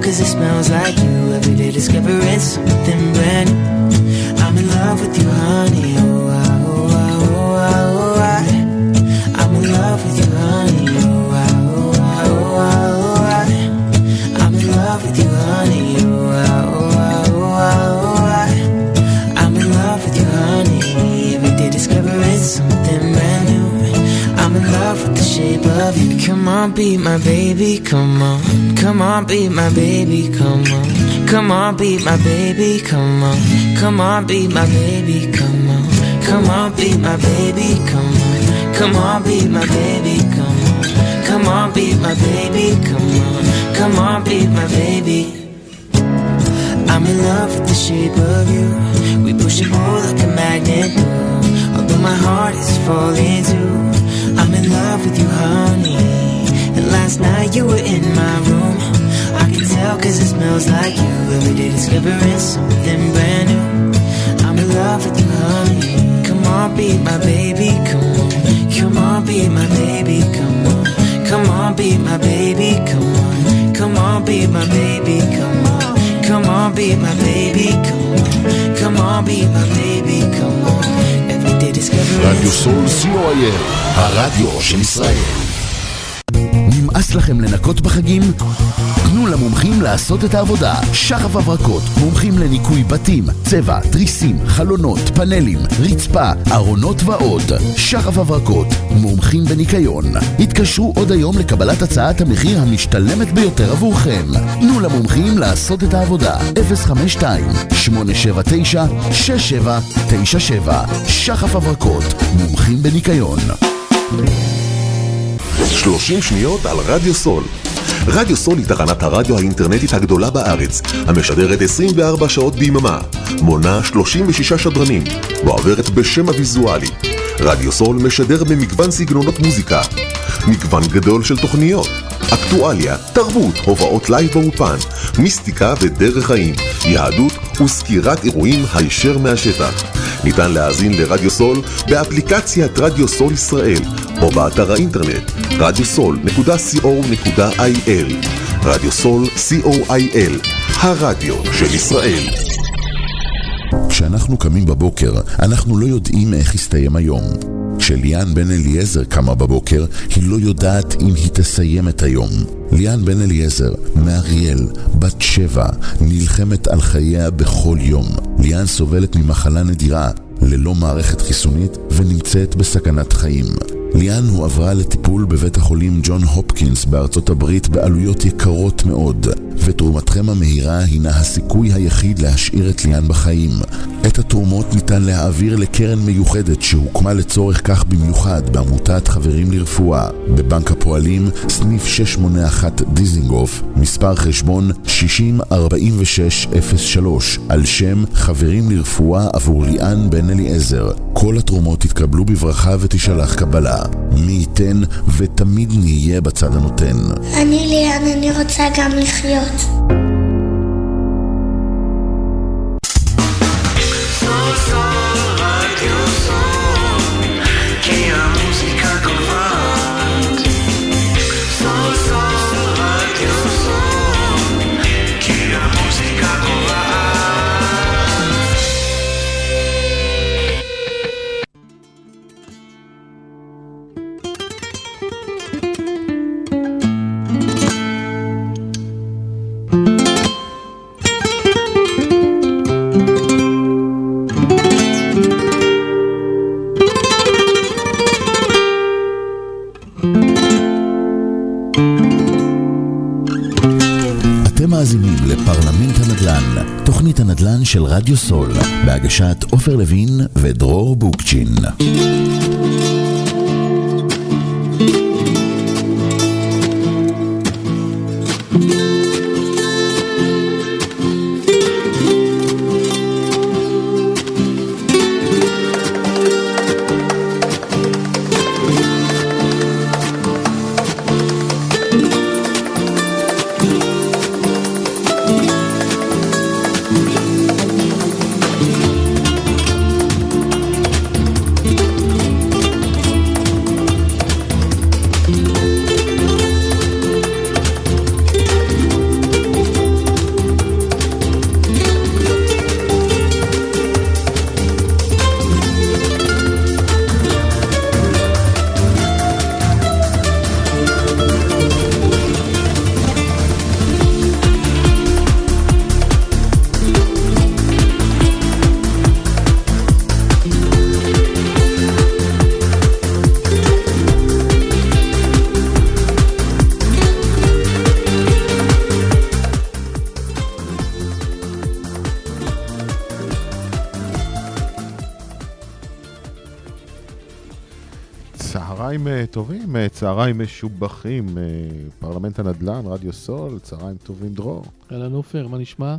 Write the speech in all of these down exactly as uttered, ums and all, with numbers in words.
cause it smells like you. Every day discovering something brand new. I'm in love with you, honey. Oh, I, oh, I, oh, I, oh, I. I'm in love with you, honey. Oh, I, oh, I, oh, I, oh, I. I'm in love with you, honey. Oh, I, oh, I, oh, I, oh, I. I'm in love with you, honey. Every day discovering something brand new. I'm in love with the shape of you. Come on, be my baby, come on. Come on, be my baby, come on. Come on, be my baby, come on. Come on, be my baby, come on. Come on, be my baby, come on. Come on, be my baby, come on. Come on, be my baby, come on. Come on, be my baby. I'm in love with the shape of you. We push and pull like a magnet do. Although my heart is falling too. I'm in love with you, honey. And last night you were in my room. I can tell cause it smells like you. Every day discovering something brand new. I'm in love with you, honey. Come on, be my baby, come on. Come on, be my baby, come on. Come on, be my baby, come on. Come on, be my baby, come on. Come on, be my baby, come on. Come on, be my baby, come on. Every day discovering רדיו סול סי או איי, הרדיו של ישראל. נמאס לכם לנקות בחגים? תנו למומחים לעשות את העבודה. שחף הברקות, מומחים לניקוי בתים, צבע, תריסים, חלונות, פאנלים, רצפה, ארונות ועוד. שחף הברקות, מומחים בניקיון. התקשרו עוד היום לקבלת הצעת המחיר המשתלמת ביותר עבורכם. תנו למומחים לעשות את העבודה. אפס חמש שתיים שמונה שבע תשע שש שבע תשע שבע. שחף הברקות, מומחים בניקיון. שלושים שניות על רדיו סול. רדיו סול היא תחנת הרדיו האינטרנטית הגדולה בארץ, המשדרת עשרים וארבע שעות ביממה, מונה שלושים ושישה שדרנים, ועוברת בשם הוויזואלי. רדיו סול משדר במגוון סגנונות מוזיקה, מגוון גדול של תוכניות, אקטואליה, תרבות, הובאות לייב באופן, מיסטיקה ודרך חיים, יהדות וסקירת אירועים הישר מהשטח. ניתן להאזין לרדיו סול באפליקציית רדיו סול ישראל, או באתר האינטרנט רדיו סול נקודה סי או נקודה איי אל. רדיו סול סי או איי אל, הרדיו של ישראל. כשאנחנו קמים בבוקר, אנחנו לא יודעים איך יסתיים היום. כשליאן בן אליעזר קמה בבוקר, היא לא יודעת אם היא תסיים את היום. ליאן בן אליעזר, מאריאל, בת שבע, נלחמת על חייה בכל יום. ליאן סובלת ממחלה נדירה, ללא מערכת חיסונית, ונמצאת בסכנת חיים. ליאן הועברה לטיפול בבית החולים ג'ון הופקינס בארצות הברית בעלויות יקרות מאוד, ותרומתכם המהירה הינה הסיכוי היחיד להשאיר את ליאן בחיים. את התרומות ניתן להעביר לקרן מיוחדת שהוקמה לצורך כך במיוחד בעמותת חברים לרפואה, בבנק הפועלים, סניף שש שמונה אחת דיזינגוף, מספר חשבון שישים ארבעים ושש אפס שלוש, על שם חברים לרפואה עבור ליאן בן אליעזר. כל התרומות יתקבלו בברכה ותשלח קבלה. מי ייתן ותמיד נהיה בצד הנותן. אני ליאן, אני רוצה גם לחיות. לפרלמנט הנדל"ן, תוכנית הנדל"ן של רדיו סול, בהגשת עופר לוין ודרור בוקצ'ין. צהריים טובים, צהריים משובחים, פרלמנט הנדל"ן, רדיו סול, צהריים טובים דרור. אהלן עופר, מה נשמע?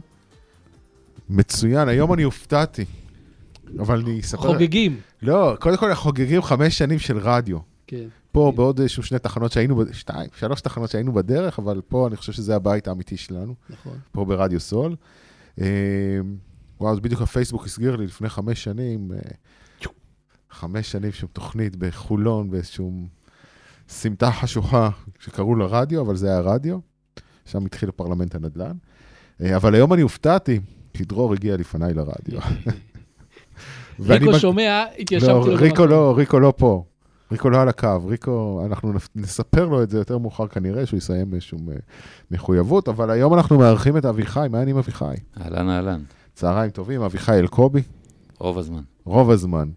מצוין, היום אני הופתעתי, אבל אני אספר... חוגגים. לא, קודם כל חוגגים חמש שנים של רדיו. כן. פה בעוד איזשהו שני תחנות שהיינו, שתיים, שלוש תחנות שהיינו בדרך, אבל פה אני חושב שזה הבית האמיתי שלנו. נכון. פה ברדיו סול. וואו, אז בדיוק הפייסבוק הסגיר לי לפני חמש שנים, חמש שנים שם תוכנית בחולון, באיזשהו סמטה חשוכה שקראו לה רדיו, אבל זה היה רדיו. שם התחיל פרלמנט הנדל"ן. אבל היום אני הופתעתי, כי דרור הגיע לפניי לרדיו. ריקו שומע, התיישבתי לו במקום. ריקו לא, ריקו לא פה. ריקו לא על הקו. ריקו, אנחנו נספר לו את זה יותר מאוחר כנראה, שהוא יסיים באיזשהו מחויבות, אבל היום אנחנו מארחים את אביחי. מה העניינים אביחי? אהלן, אהלן. צהריים טובים, אביחי אלקובי. רוב הזמן. רוב הזמן.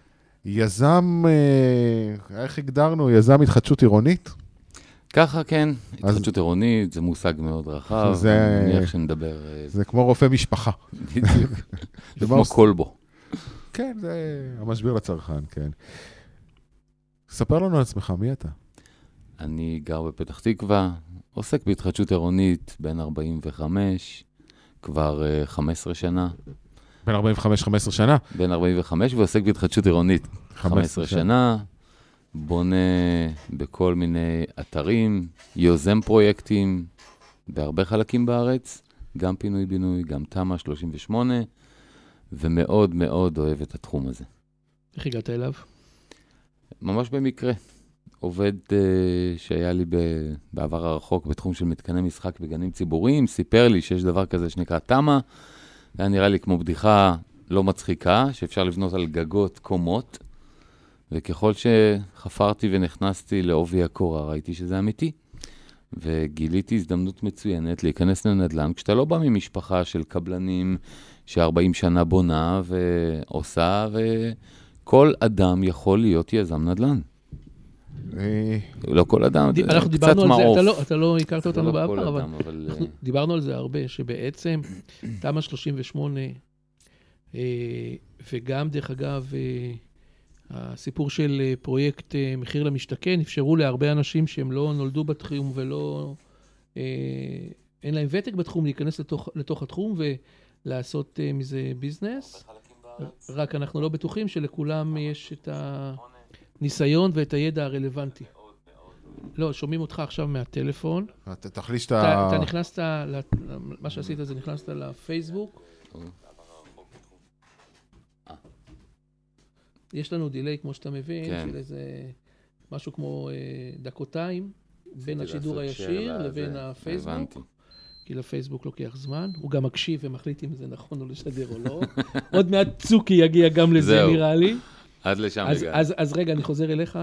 יזם, איך הגדרנו? יזם התחדשות עירונית? ככה, כן. התחדשות עירונית, זה מושג מאוד רחב. זה... אני איך שנדבר... זה כמו רופא משפחה. בדיוק. זה כמו קולבו. כן, זה המשביר לצרכן, כן. ספר לנו על עצמך, מי אתה? אני גר בפתח תקווה, עוסק בהתחדשות עירונית בין ארבעים וחמש, כבר uh, חמש עשרה שנה. בין ארבעים וחמש חמש עשרה שנה? בין ארבעים וחמש, ועוסק בהתחדשות עירונית. חמש עשרה שנה, בונה בכל מיני אתרים, יוזם פרויקטים בהרבה חלקים בארץ, גם פינוי-בינוי, גם תמ"א שלושים ושמונה, ומאוד מאוד אוהב את התחום הזה. איך הגעת אליו? ממש במקרה. עובד uh, שהיה לי ב- בעבר הרחוק בתחום של מתקני משחק בגנים ציבוריים, סיפר לי שיש דבר כזה שנקרא תמ"א, היה נראה לי כמו בדיחה לא מצחיקה, שאפשר לבנות על גגות קומות, וככל שחפרתי ונכנסתי לעובי הקורה, ראיתי שזה אמיתי. וגיליתי הזדמנות מצוינת להיכנס לנדל"ן, כשאתה לא בא ממשפחה של קבלנים ש-ארבעים שנה בונה ועושה, וכל אדם יכול להיות יזם נדל"ן. לא כל אדם, אנחנו דיברנו על זה, אתה לא הכרת אותנו בעבר, אבל אנחנו דיברנו על זה הרבה, שבעצם תמ"א שלושים ושמונה, וגם דרך אגב, הסיפור של פרויקט מחיר למשתכן, אפשרו להרבה אנשים שהם לא נולדו בתחום ולא, אין להם ותק בתחום, להיכנס לתוך, לתוך התחום ולעשות מזה ביזנס. רק אנחנו לא בטוחים שלכולם יש את הניסיון ואת הידע הרלוונטי. לא, שומעים אותך עכשיו מהטלפון. אתה תחליש את ה... אתה נכנסת, מה שעשית זה נכנסת לפייסבוק. יש לנו דילי, כמו שאתה מבין, של איזה משהו כמו דקותיים, בין השידור הישיר לבין הפייסבוק. כי לפייסבוק לוקח זמן, הוא גם מקשיב ומחליט אם זה נכון או לשדר או לא. עוד מעט צוקי יגיע גם לזה, נראה לי. עד לשם הגע. אז רגע, אני חוזר אליך.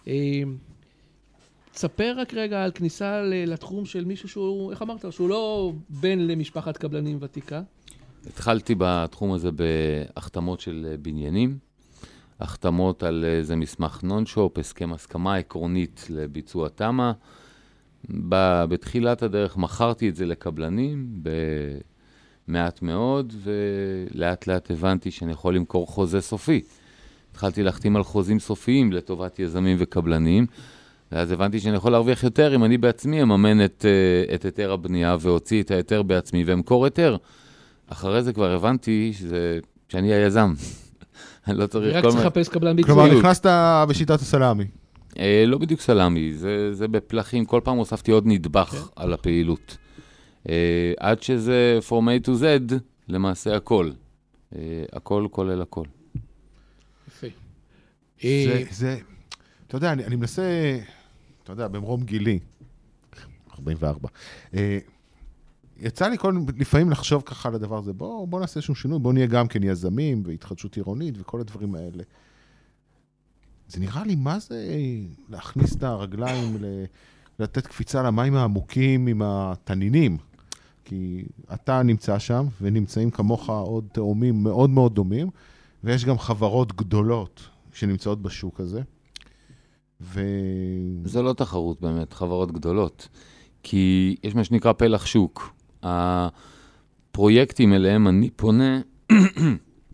תספר רק רגע על כניסה לתחום של מישהו שהוא, איך אמרת? שהוא לא בן למשפחת קבלנים ותיקה. התחלתי בתחום הזה בהחתמות של בניינים, החתמות על איזה מסמך נון-שופ, הסכם הסכמה עקרונית לביצוע תמ"א. בתחילת הדרך מכרתי את זה לקבלנים במעט מאוד, ולאט לאט הבנתי שאני יכול למכור חוזה סופי. התחלתי להחתים על חוזים סופיים לטובת יזמים וקבלנים, ואז הבנתי שאני יכול להרוויח יותר אם אני בעצמי אממן את, את היתר הבנייה והוציא את היתר בעצמי ומקור היתר. אחרי זה כבר הבנתי שזה, שאני היזם. אני לא צריך... רק צריך לחפש קבלן ביצוע. כלומר, נכנסת בשיטת הסלאמי. אה, לא בדיוק סלאמי, זה, זה בפלחים, כל פעם הוספתי עוד נדבך okay. על הפעילות. אה, עד שזה from A to Z, למעשה הכל. אה, הכל כולל הכל. יפה. זה, זה, אתה יודע, אני, אני מנסה, אתה יודע, במרום גילי, ארבעים וארבע, אה, יצא לי כל, לפעמים לחשוב ככה על הדבר הזה, בוא, בוא נעשה איזשהו שינוי, בוא נהיה גם כן יזמים והתחדשות עירונית וכל הדברים האלה. זה נראה לי מה זה להכניס את הרגליים, לתת קפיצה למים העמוקים עם התנינים, כי אתה נמצא שם ונמצאים כמוך עוד תאומים מאוד מאוד דומים, ויש גם חברות גדולות שנמצאות בשוק הזה. ו... זה לא תחרות באמת, חברות גדולות, כי יש מה שנקרא פלח שוק. הפרויקטים אליהם אני פונה,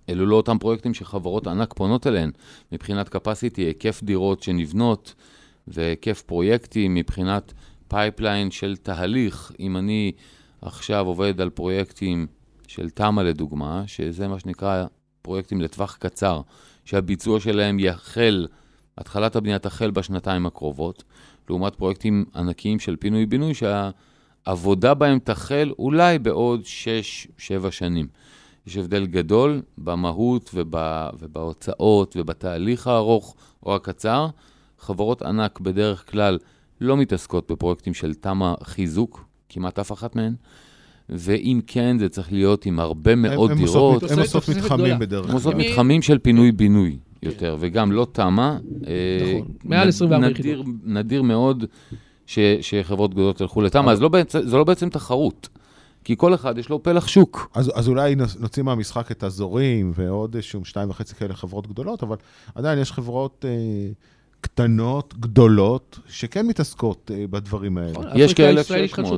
אלו לא אותם פרויקטים שחברות ענק פונות אליהן, מבחינת capacity, היקף דירות שנבנות, והיקף פרויקטים מבחינת פייפליין של תהליך. אם אני עכשיו עובד על פרויקטים של תמה לדוגמה, שזה מה שנקרא פרויקטים לטווח קצר, שהביצוע שלהם יחל, התחלת הבנייה תחל בשנתיים הקרובות, לעומת פרויקטים ענקיים של פינוי-בינוי, שהעבודה בהם תחל אולי בעוד שש, שבע שנים. יש הבדל גדול במהות ובא, ובהוצאות ובתהליך הארוך או הקצר. חברות ענק בדרך כלל לא מתעסקות בפרויקטים של תמה חיזוק, כמעט אף אחת מהן, ואם כן, זה צריך להיות עם הרבה מאוד הם דירות. הם עושות מתחמים בדרך כלל. הם עושות מתחמים של פינוי-בינוי יותר, וגם לא תמה. נכון, מעל עשרים וארבע יחידות. נדיר מאוד שחברות גדולות הלכו לתמה, אז זו לא בעצם תחרות. כי כל אחד יש לו פלח שוק. אז, אז אולי נוציא מהמשחק את הזורים ועוד איזשהו שתיים וחצי כאלה חברות גדולות, אבל עדיין יש חברות אה, קטנות, גדולות, שכן מתעסקות אה, בדברים האלה. יש כ-אלף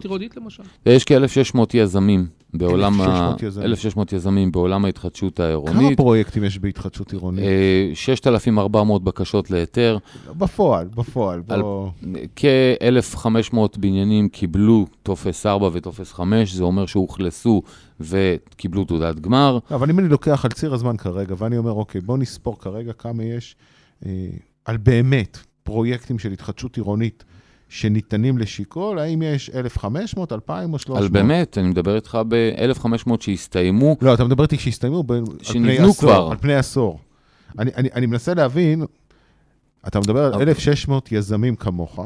ושש מאות יזמים בעולם ה... אלף ושש מאות יזמים בעולם ההתחדשות העירונית. כמה פרויקטים יש בהתחדשות עירונית? ששת אלפים וארבע מאות בקשות להיתר. בפועל, בפועל. בוא... כ-אלף וחמש מאות בניינים קיבלו טופס ארבע וטופס חמש, זה אומר שהוכלסו וקיבלו תעודת גמר. אבל אם אני לוקח על ציר הזמן כרגע, ואני אומר, אוקיי, בוא נספור כרגע כמה יש אה, על באמת פרויקטים של התחדשות עירונית, שניתנים לשיקול, האם יש אלף וחמש מאות, אלפיים או שלוש מאות? על באמת, אני מדבר איתך ב-אלף וחמש מאות שהסתיימו. לא, אתה מדבר איתי שהסתיימו שנבנו כבר. על פני עשור. אני, אני, אני מנסה להבין, אתה מדבר על אלף ושש מאות יזמים כמוך.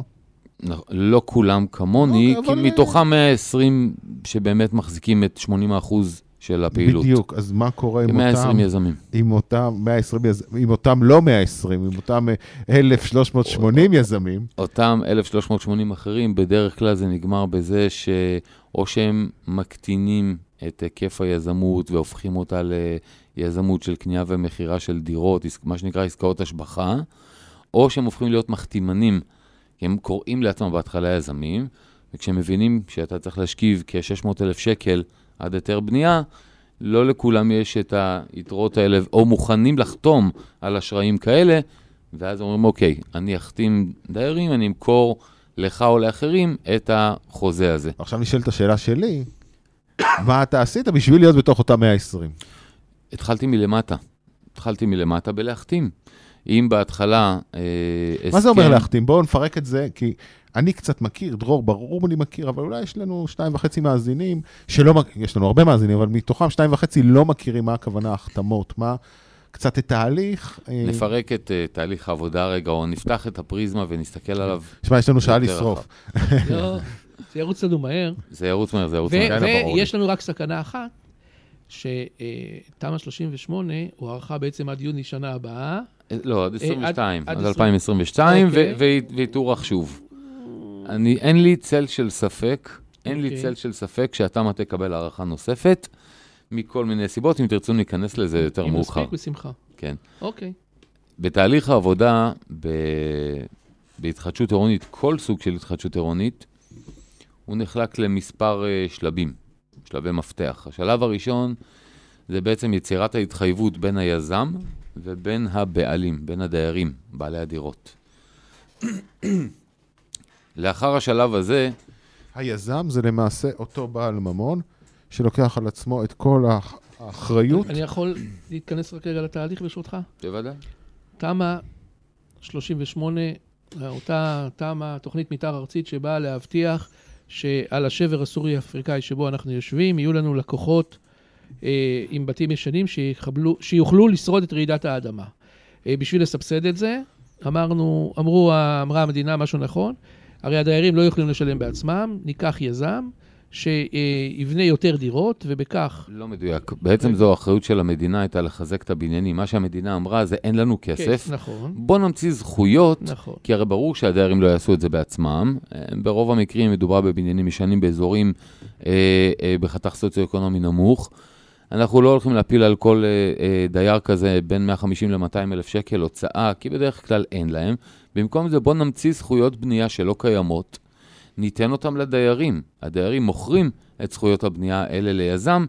לא כולם כמוני, כי מתוכם מאה ועשרים שבאמת מחזיקים את שמונים אחוז של הפעילות. בדיוק, אז מה קורה עם אותם... מאה ועשרים יזמים. עם אותם מאה ועשרים יזמים, עם אותם לא מאה ועשרים, עם אותם אלף שלוש מאות שמונים יזמים. אותם אלף שלוש מאות שמונים אחרים, בדרך כלל זה נגמר בזה שאו שהם מקטינים את היקף היזמות והופכים אותה ליזמות של קנייה ומחירה של דירות, מה שנקרא עסקאות השבחה, או שהם הופכים להיות מחתימנים, כי הם קוראים לעצמם בהתחלה יזמים, וכשהם מבינים שאתה צריך להשכיב כ-שש מאות אלף שקל עד יותר בנייה, לא לכולם יש את היתרות האלה, או מוכנים לחתום על אשראים כאלה, ואז אומרים, אוקיי, אני אחתים דיירים, אני אמכור לך או לאחרים את החוזה הזה. עכשיו נשאלת השאלה שלי, מה אתה עשית בשביל להיות בתוך אותה מאה ועשרים? התחלתי מלמטה. התחלתי מלמטה בלהחתים. אם בהתחלה... מה זה אומר להחתים? בואו נפרק את זה, כי אני קצת מכיר, דרור, ברור אני מכיר, אבל אולי יש לנו שתיים וחצי מאזינים, שלא, יש לנו הרבה מאזינים, אבל מתוכם שתיים וחצי לא מכירים מה הכוונה החתמות, מה קצת את תהליך. נפרק את תהליך העבודה רגע, או נפתח את הפריזמה ונסתכל עליו. שמע, יש לנו שעה לשרוף. לא, זה ירוץ לנו מהר. זה ירוץ מהר, זה ירוץ מהר. ויש לנו רק סכנה אחת, שתמ"א שלושים ושמונה הוא ערכה בעצם עד יוני שנה הבאה. לא, עד עשרים ושתיים, עד אלפיים עשרים ושתיים, ויתורח שוב. אני, אין לי צל של ספק, אין לי צל של ספק שאתה תקבל הערכה נוספת, מכל מיני סיבות, אם תרצו ניכנס לזה יותר מאוחר. אם נספיק בשמחה. כן. אוקיי. בתהליך העבודה, ב... בהתחדשות עירונית, כל סוג של התחדשות עירונית, הוא נחלק למספר שלבים, שלבי מפתח. השלב הראשון, זה בעצם יצירת ההתחייבות בין היזם ובין הבעלים, בין הדיירים, בעלי הדירות. לאחר השלב הזה... היזם זה למעשה אותו בעל ממון, שלוקח על עצמו את כל האחריות. אני יכול להתכנס רק רגע לתהליך ברשותך? בוודאי. תמ"א שלושים ושמונה, אותה תמ"א, תוכנית מתאר ארצית שבאה להבטיח שעל השבר הסורי-אפריקאי שבו אנחנו יושבים, יהיו לנו לקוחות אה, עם בתים ישנים שיחבלו, שיוכלו לשרוד את רעידת האדמה. אה, בשביל לסבסד את זה, אמרנו, אמרו, אמרה המדינה משהו נכון, הרי הדיירים לא יכולים לשלם בעצמם, ניקח יזם שיבנה יותר דירות, ובכך... לא מדויק. בעצם זו האחריות של המדינה הייתה לחזק את הבניינים. מה שהמדינה אמרה זה אין לנו כסף. כן, נכון. בוא נמציא זכויות, נכון. כי הרי ברור שהדיירים לא יעשו את זה בעצמם. ברוב המקרים מדובר בבניינים ישנים באזורים אה, אה, בחתך סוציו-אקונומי נמוך. אנחנו לא הולכים להפיל על כל אה, אה, דייר כזה בין מאה וחמישים ל-מאתיים אלף שקל הוצאה, כי בדרך כלל אין להם. במקום זה בוא נמציא זכויות בנייה שלא קיימות, ניתן אותם לדיירים. הדיירים מוכרים את זכויות הבנייה האלה ליזם,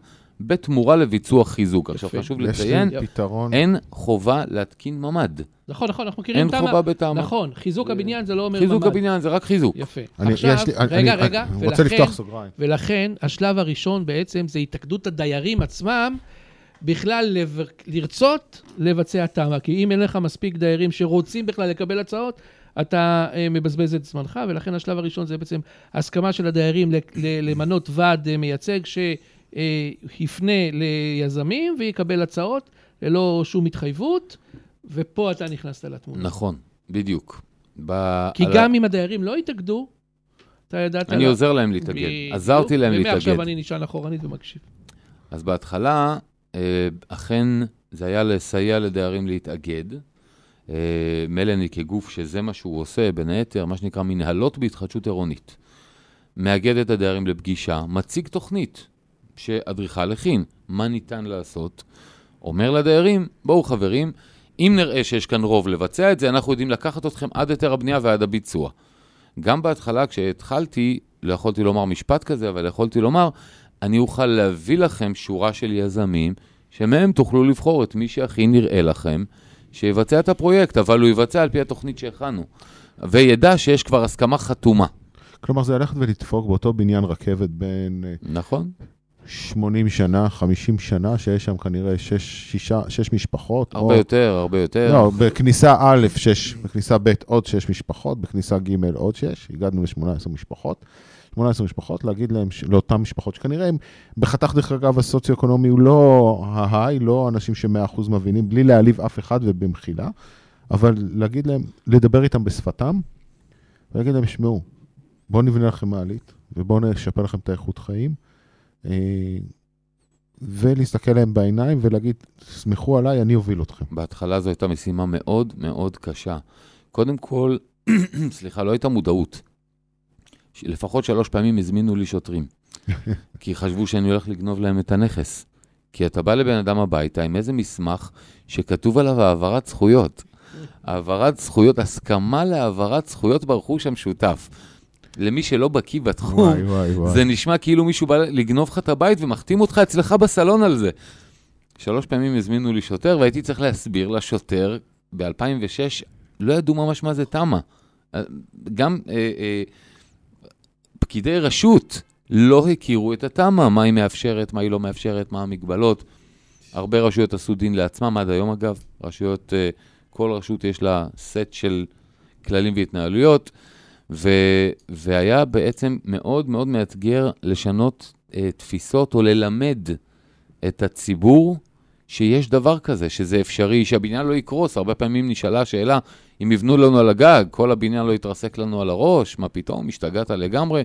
בתמורה לביצוע חיזוק. עכשיו חשוב לציין, פתרון. אין חובה להתקין ממד. נכון, נכון, אנחנו מכירים תמה. אין חובה בתמה. נכון, חיזוק הבניין זה לא אומר ממד. חיזוק הבניין זה רק חיזוק. יפה. אני, עכשיו, לי, רגע, אני, רגע, אני ולכן, רוצה לפתוח סוגריים. ולכן השלב הראשון בעצם זה התאגדות הדיירים עצמם, בכלל לב... לרצות לבצע תמה, כי אם אין לך מספיק דיירים שרוצים בכלל לקבל הצעות, אתה uh, מבזבז את זמנך, ולכן השלב הראשון זה בעצם הסכמה של הדיירים למנות ועד uh, מייצג שיפנה ליזמים ויקבל הצעות ללא שום התחייבות, ופה אתה נכנסת לתמונה. נכון, בדיוק. ב... כי גם ה... אם הדיירים לא יתאגדו, אתה ידעת... אני לה... עוזר להם להתאגד, ב... עזרתי להם להתאגד. ומעכשיו אני נשען אחורנית ומקשיב. אז בהתחלה, אכן זה היה לסייע לדיירים להתאגד, מלני כגוף שזה מה שהוא עושה, בין היתר, מה שנקרא מנהלות בהתחדשות עירונית. מאגד את הדיירים לפגישה, מציג תוכנית שאדריכל הכין, מה ניתן לעשות, אומר לדיירים, בואו חברים, אם נראה שיש כאן רוב לבצע את זה, אנחנו יודעים לקחת אתכם עד היתר הבנייה ועד הביצוע. גם בהתחלה כשהתחלתי, לא יכולתי לומר משפט כזה, אבל יכולתי לומר, אני אוכל להביא לכם שורה של יזמים, שמהם תוכלו לבחור את מי שהכי נראה לכם, שיבצע את הפרויקט, אבל הוא יבצע על פי התוכנית שהכנו, וידע שיש כבר הסכמה חתומה. כלומר, זה הלכת ולדפוק באותו בניין רכבת בין... נכון. שמונים שנה, חמישים שנה, שיש שם כנראה שש, שישה, שש משפחות. הרבה או... יותר, הרבה יותר. לא, בכניסה א', שש, בכניסה ב', עוד שש משפחות, בכניסה ג', עוד שש, הגענו ל-שמונה עשרה משפחות. שמונה עשרה משפחות, להגיד להם, לאותן משפחות שכנראה הם, בחתך דרך אגב הסוציו-אקונומי הוא לא ההיי, לא אנשים ש-מאה אחוז מבינים, בלי להעליב אף אחד ובמחילה, אבל להגיד להם, לדבר איתם בשפתם, ולהגיד להם, שמעו, בואו נבנה לכם מעלית, ובואו נשפר לכם את האיכות חיים, ולהסתכל להם בעיניים ולהגיד, סמכו עליי, אני אוביל אתכם. בהתחלה זו הייתה משימה מאוד מאוד קשה. קודם כל, סליחה, לא הייתה מודעות. לפחות שלוש פעמים הזמינו לי שוטרים, כי חשבו שאני הולך לגנוב להם את הנכס. כי אתה בא לבן אדם הביתה עם איזה מסמך שכתוב עליו העברת זכויות. העברת זכויות, הסכמה להעברת זכויות ברכוש המשותף. למי שלא בקיא בתחום, וואי, וואי, וואי. זה נשמע כאילו מישהו בא לגנוב לך את הבית ומחתים אותך אצלך בסלון על זה. שלוש פעמים הזמינו לי שוטר, והייתי צריך להסביר לשוטר, ב-אלפיים ושש לא ידעו ממש מה זה תמה. גם אה, אה, פקידי רשות לא הכירו את התמה, מה היא מאפשרת, מה היא לא מאפשרת, מה המגבלות. הרבה רשויות עשו דין לעצמם, עד היום אגב, רשויות, אה, כל רשות יש לה סט של כללים והתנהלויות, ו, והיה בעצם מאוד מאוד מאתגר לשנות אה, תפיסות או ללמד את הציבור שיש דבר כזה, שזה אפשרי, שהבניין לא יקרוס. הרבה פעמים נשאלה השאלה, אם יבנו לנו על הגג, כל הבניין לא יתרסק לנו על הראש, מה פתאום, השתגעת לגמרי.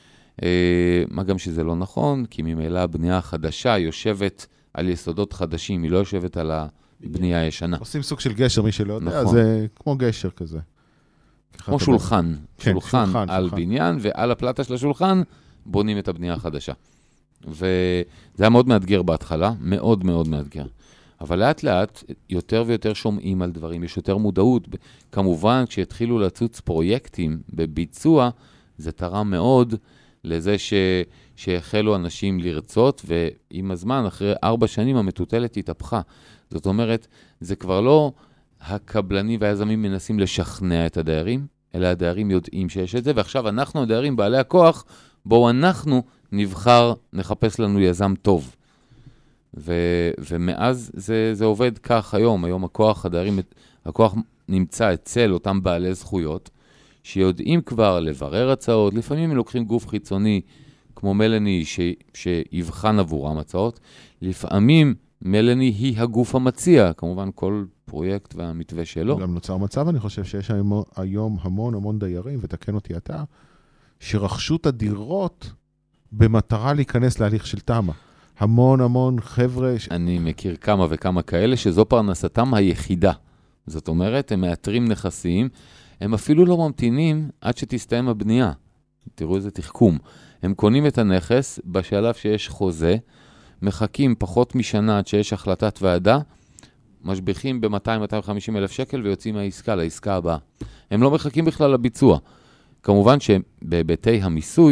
אה, מה גם שזה לא נכון, כי ממילא הבנייה החדשה יושבת על יסודות חדשים, היא לא יושבת על הבנייה הישנה. עושים סוג של גשר, מי שלא יודע, נכון. זה כמו גשר כזה. כמו שולחן, כן, שולחן, שולחן על שולחן. בניין, ועל הפלטה של השולחן בונים את הבנייה החדשה. וזה היה מאוד מאתגר בהתחלה, מאוד מאוד מאתגר. אבל לאט לאט יותר ויותר שומעים על דברים, יש יותר מודעות. כמובן, כשהתחילו לצוץ פרויקטים בביצוע, זה תרם מאוד לזה ש... שהחלו אנשים לרצות, ועם הזמן, אחרי ארבע שנים, המטוטלת התהפכה. זאת אומרת, זה כבר לא הקבלנים והיזמים מנסים לשכנע את הדיירים, אלא הדיירים יודעים שיש את זה, ועכשיו אנחנו הדיירים בעלי הכוח, בואו אנחנו נבחר, נחפש לנו יזם טוב. ו, ומאז זה, זה עובד כך היום, היום הכוח, הדיירים, הכוח נמצא אצל אותם בעלי זכויות, שיודעים כבר לברר הצעות, לפעמים הם לוקחים גוף חיצוני, כמו מלני, ש, שיבחן עבורם הצעות, לפעמים מלני היא הגוף המציע, כמובן כל פרויקט והמתווה שלו. גם נוצר מצב, אני חושב שיש היום המון המון דיירים, ותקן אותי אתה, שרכשו את הדירות במטרה להיכנס להליך של תמה. המון המון חבר'ה... אני מכיר כמה וכמה כאלה שזו פרנסתם היחידה. זאת אומרת, הם מאתרים נכסים, הם אפילו לא ממתינים עד שתסתיים הבנייה. תראו איזה תחכום. הם קונים את הנכס בשלב שיש חוזה, מחכים פחות משנה עד שיש החלטת ועדה, משביחים ב-מאתיים עד מאתיים וחמישים אלף שקל ויוצאים מהעסקה לעסקה הבאה. הם לא מחכים בכלל לביצוע. כמובן שבהיבטי המיסוי,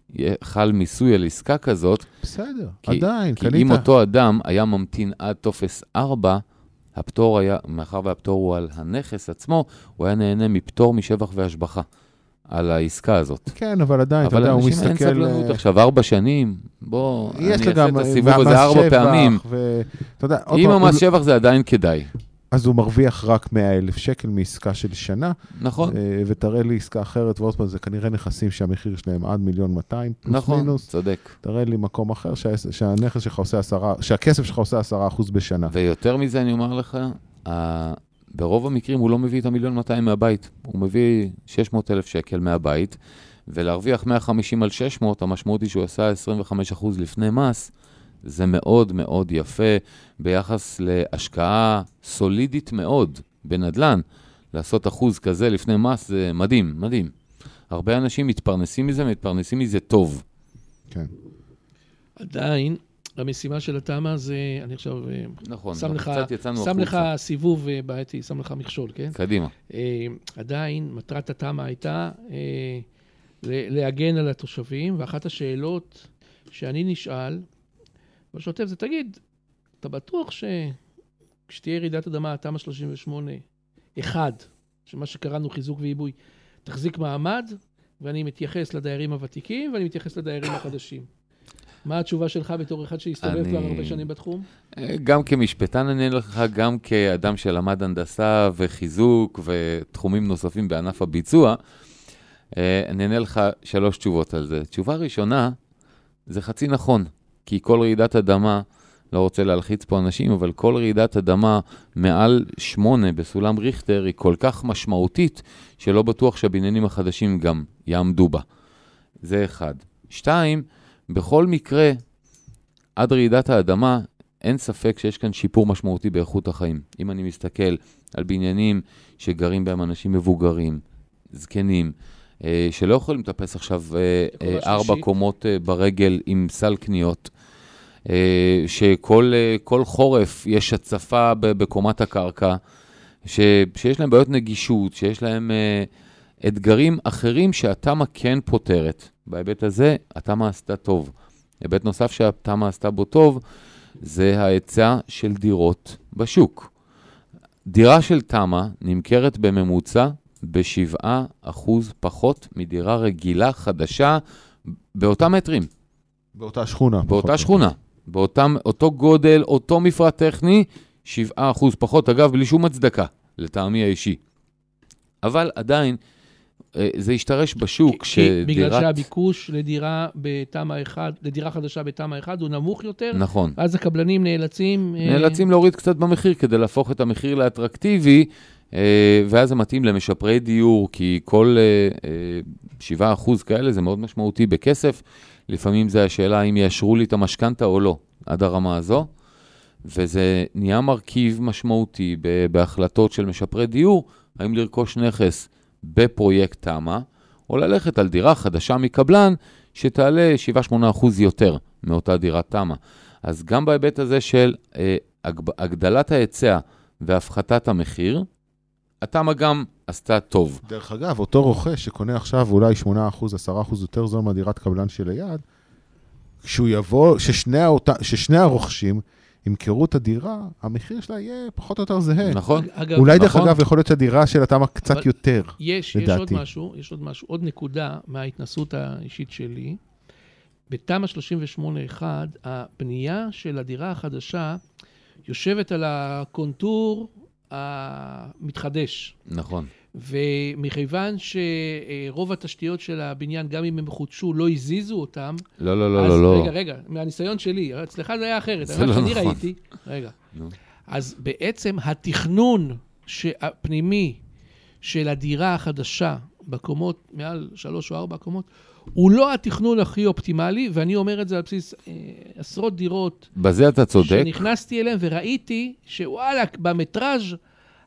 חל מיסוי על עסקה כזאת. בסדר, כי, עדיין, כי קנית. אם אותו אדם היה ממתין עד טופס ארבע, הפטור היה, מאחר והפטור הוא על הנכס עצמו, הוא היה נהנה מפטור משבח והשבחה על העסקה הזאת. כן, אבל עדיין, אתה יודע, הוא מסתכל... אבל אנשים אין סבלנות עכשיו, ארבע שנים, בוא, אני אעשה גם, את הסיבוב הזה ארבע פעמים. ו... יודע, אם המס הוא... שבח זה עדיין כדאי. אז הוא מרוויח רק מאה אלף שקל מעסקה של שנה. נכון. ותראה לי עסקה אחרת, ועוד פעם, זה כנראה נכסים שהמחיר שלהם עד מיליון מאתיים, פלוס נכון, מינוס. צודק. תראה לי מקום אחר, שהנכס שלך עושה עשרה, שהכסף שלך עושה עשרה אחוז בשנה. ויותר מזה אני אומר לך, ברוב המקרים הוא לא מביא את המיליון מאתיים מהבית. הוא מביא שש מאות אלף שקל מהבית, ולהרוויח מאה וחמישים על שש מאות, המשמעות היא שהוא עשה עשרים וחמישה אחוז לפני מס, זה מאוד מאוד יפה ביחס להשקעה סולידית מאוד בנדלן. לעשות אחוז כזה לפני מס זה מדהים, מדהים. הרבה אנשים מתפרנסים מזה, מתפרנסים מזה טוב. כן. עדיין, המשימה של התאמה זה, אני עכשיו נכון, שם לך, יצאנו שם לך סיבוב בעייתי, שם לך מכשול, כן? קדימה. עדיין, מטרת התאמה הייתה להגן על התושבים, ואחת השאלות שאני נשאל, בשוטף זה תגיד, אתה בטוח שכשתהיה ירידת אדמה, התמ"א שלושים ושמונה, אחד, שמה שקראנו חיזוק ועיבוי, תחזיק מעמד, ואני מתייחס לדיירים הוותיקים, ואני מתייחס לדיירים החדשים. מה התשובה שלך בתור אחד שהסתובב כבר הרבה שנים בתחום? גם כמשפטן אני לך, גם כאדם שלמד הנדסה וחיזוק ותחומים נוספים בענף הביצוע, אני אענה לך שלוש תשובות על זה. תשובה ראשונה, זה חצי נכון. כי כל רעידת אדמה, לא רוצה להלחיץ פה אנשים, אבל כל רעידת אדמה מעל שמונה בסולם ריכטר היא כל כך משמעותית, שלא בטוח שהבניינים החדשים גם יעמדו בה. זה אחד. שתיים, בכל מקרה, עד רעידת האדמה, אין ספק שיש כאן שיפור משמעותי באיכות החיים. אם אני מסתכל על בניינים שגרים בהם אנשים מבוגרים, זקנים, שלא יכולים לטפס עכשיו ארבע קומות ברגל עם סל קניות, שכל כל חורף יש הצפה בקומת הקרקע, ש, שיש להם בעיות נגישות, שיש להם אתגרים אחרים שהתמה כן פותרת. בהיבט הזה, התמה עשתה טוב. היבט נוסף שהתמה עשתה בו טוב, זה ההיצע של דירות בשוק. דירה של תמה נמכרת בממוצע בשבעה אחוז פחות מדירה רגילה חדשה באותם מטרים. באותה שכונה. באותה שכונה. באותם, אותו גודל, אותו מפרט טכני, שבעה אחוז פחות, אגב, בלי שום הצדקה, לטעמי האישי. אבל עדיין, זה ישתרש בשוק שדירת... בגלל שהביקוש לדירה בתמה אחד, לדירה חדשה בתמה אחד הוא נמוך יותר. נכון. אז הקבלנים נאלצים... נאלצים להוריד קצת במחיר כדי להפוך את המחיר לאטרקטיבי, ואז זה מתאים למשפרי דיור, כי כל שבעה אחוז כאלה זה מאוד משמעותי בכסף. לפעמים זה השאלה אם יאשרו לי את המשכנתה או לא, עד הרמה הזו. וזה נהיה מרכיב משמעותי בהחלטות של משפרי דיור, האם לרכוש נכס בפרויקט תמה, או ללכת על דירה חדשה מקבלן, שתעלה שבעה שמונה אחוז יותר מאותה דירת תמה. אז גם בהיבט הזה של אה, הגדלת ההיצע והפחתת המחיר, התמה גם עשתה טוב. דרך אגב, אותו רוכש שקונה עכשיו אולי שמונה אחוז, עשרה אחוז יותר זול מהדירת קבלן שליד, כשהוא יבוא, ששני, האותה, ששני הרוכשים ימכרו את הדירה, המחיר שלה יהיה פחות או יותר זהה. נכון. אגב, אולי דרך נכון. אגב יכול להיות שהדירה של התמה קצת יותר, יש, יש עוד משהו, יש עוד משהו, עוד נקודה מההתנסות האישית שלי. בתמה שלושים ושמונה אחד, הבנייה של הדירה החדשה יושבת על הקונטור המתחדש. נכון. ומכיוון שרוב התשתיות של הבניין, גם אם הם חודשו, לא הזיזו אותם. לא, לא, לא, לא, לא. רגע, רגע, מהניסיון שלי, אצלך זה היה אחרת. זה לא שאני נכון. ראיתי, רגע. אז בעצם התכנון הפנימי של הדירה החדשה, בקומות, מעל שלוש או ארבע קומות, הוא לא התכנון הכי אופטימלי, ואני אומר את זה על בסיס אה, עשרות דירות. בזה אתה צודק. שנכנסתי אליהם וראיתי שוואלה, במטראז'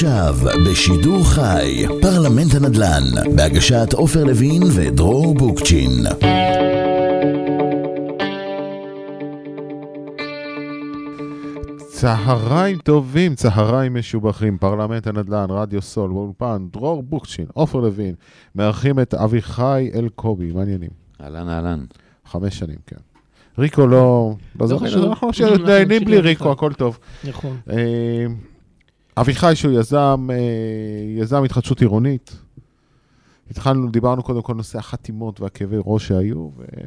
עכשיו, בשידור חי, פרלמנט הנדל"ן, בהגשת עופר לוין ודרור בוקצ'ין. צהריים טובים, צהריים משובחים, פרלמנט הנדל"ן, רדיו סול, באולפן, דרור בוקצ'ין, עופר לוין, מארחים את אביחי אלקובי, מעניינים. אהלן, אהלן. חמש שנים, כן. ריקו לא... לא חשוב. אנחנו נהנים בלי ריקו, הכל טוב. נכון. אביחי שהוא יזם, יזם התחדשות עירונית. התחלנו, דיברנו קודם כל נושא החתימות והכאבי ראש שהיו,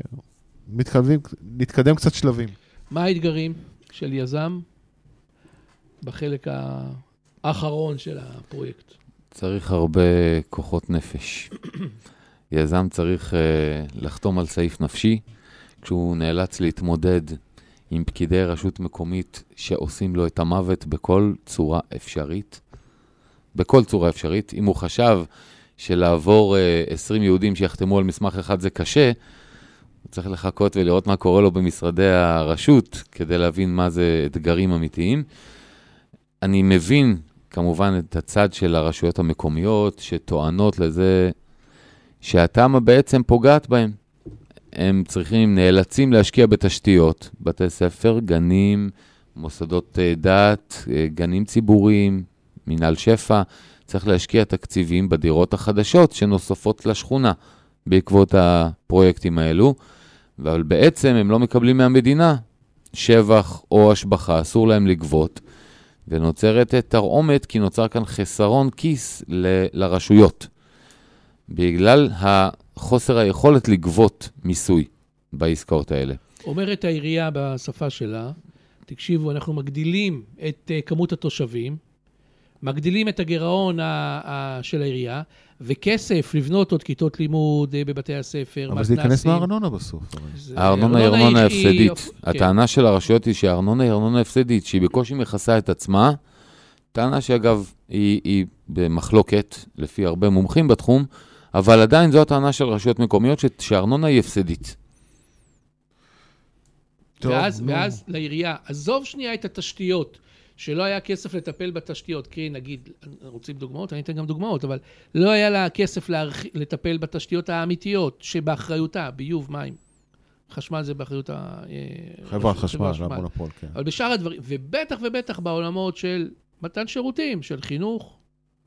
ונתקדם קצת שלבים. מה האתגרים של יזם בחלק האחרון של הפרויקט? צריך הרבה כוחות נפש. יזם צריך uh, לחתום על סעיף נפשי, כשהוא נאלץ להתמודד עם פקידי רשות מקומית שעושים לו את המוות בכל צורה אפשרית. בכל צורה אפשרית. אם הוא חשב שלעבור uh, עשרים יהודים שיחתמו על מסמך אחד זה קשה, הוא צריך לחכות ולראות מה קורה לו במשרדי הרשות, כדי להבין מה זה אתגרים אמיתיים. אני מבין כמובן את הצד של הרשויות המקומיות, שטוענות לזה שהתמה בעצם פוגעת בהם. הם צריכים, נאלצים להשקיע בתשתיות, בתי ספר, גנים, מוסדות דת, גנים ציבוריים, מנהל שפע, צריך להשקיע תקציבים בדירות החדשות שנוספות לשכונה בעקבות הפרויקטים האלו, אבל בעצם הם לא מקבלים מהמדינה שבח או השבחה, אסור להם לגבות, ונוצרת תרעומת כי נוצר כאן חסרון כיס ל- לרשויות. בגלל החוסר היכולת לגבות מיסוי בעסקאות האלה. אומרת העירייה בשפה שלה, תקשיבו, אנחנו מגדילים את uh, כמות התושבים, מגדילים את הגירעון ה- ה- של העירייה, וכסף לבנות עוד כיתות לימוד uh, בבתי הספר. אבל זה ייכנס מהארנונה בסוף. הארנונה היא ארנונה הפסדית. הטענה של הרשויות היא שהארנונה היא ארנונה הפסדית, שהיא בקושי מכסה את עצמה, טענה שאגב היא, היא במחלוקת, לפי הרבה מומחים בתחום, אבל עדיין זו הטענה של רשויות מקומיות שהארנונה היא הפסדית. ואז, ואז לעירייה, עזוב שנייה את התשתיות, שלא היה כסף לטפל בתשתיות, כי נגיד, רוצים דוגמאות, אני אתן גם דוגמאות, אבל לא היה לה כסף להרח... לטפל בתשתיות האמיתיות, שבאחריותה, ביוב, מים. חשמל זה באחריות ה... חברת חשמל, המונופול, כן. אבל בשאר הדברים, ובטח ובטח בעולמות של מתן שירותים, של חינוך,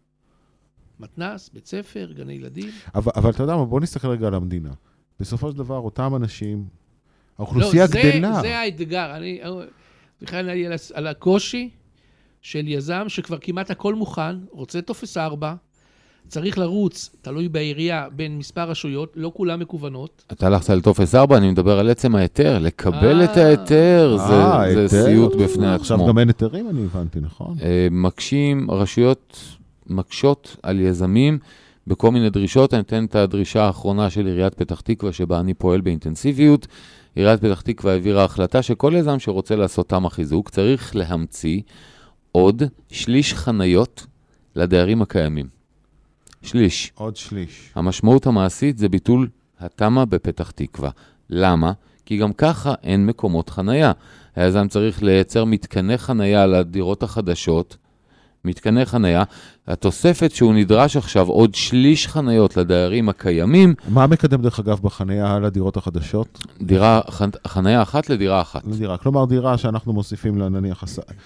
מתנ"ס, בית ספר, גני ילדים. אבל, אבל אתה יודע מה, בוא נסתכל רגע על המדינה. בסופו של דבר, אותם אנשים, האוכלוסייה לא, זה, גדלה. זה האתגר. אני, בכלל אני על, על הקושי של יזם שכבר כמעט הכל מוכן, רוצה תופס ארבע, צריך לרוץ, תלוי בעירייה, בין מספר רשויות, לא כולם מקוונות. אתה הלכת על תופס ארבע, אני מדבר על עצם היתר, לקבל את היתר, זה סיוט בפני עצמו. עכשיו גם אין היתרים, אני הבנתי, נכון? מקשים, רשויות מקשות על יזמים בכל מיני דרישות. אני אתן את הדרישה האחרונה של עיריית פתח תקווה, שבה אני פועל באינטנסיביות. עיריית פתח תקווה העבירה החלטה שכל יזם שרוצה לעשות תמ"א חיזוק, צריך להמציא עוד שליש חניות לדיירים הקיימים. שליש. עוד שליש. המשמעות המעשית זה ביטול התמ"א בפתח תקווה. למה? כי גם ככה אין מקומות חנייה. היזם צריך לייצר מתקני חנייה לדירות החדשות, מתקני חנייה. התוספת שהוא נדרש עכשיו עוד שליש חניות לדיירים הקיימים. מה מקדם דרך אגב בחנייה על הדירות החדשות? דירה, חנייה אחת לדירה אחת. לדירה, כלומר דירה שאנחנו מוסיפים לה נניח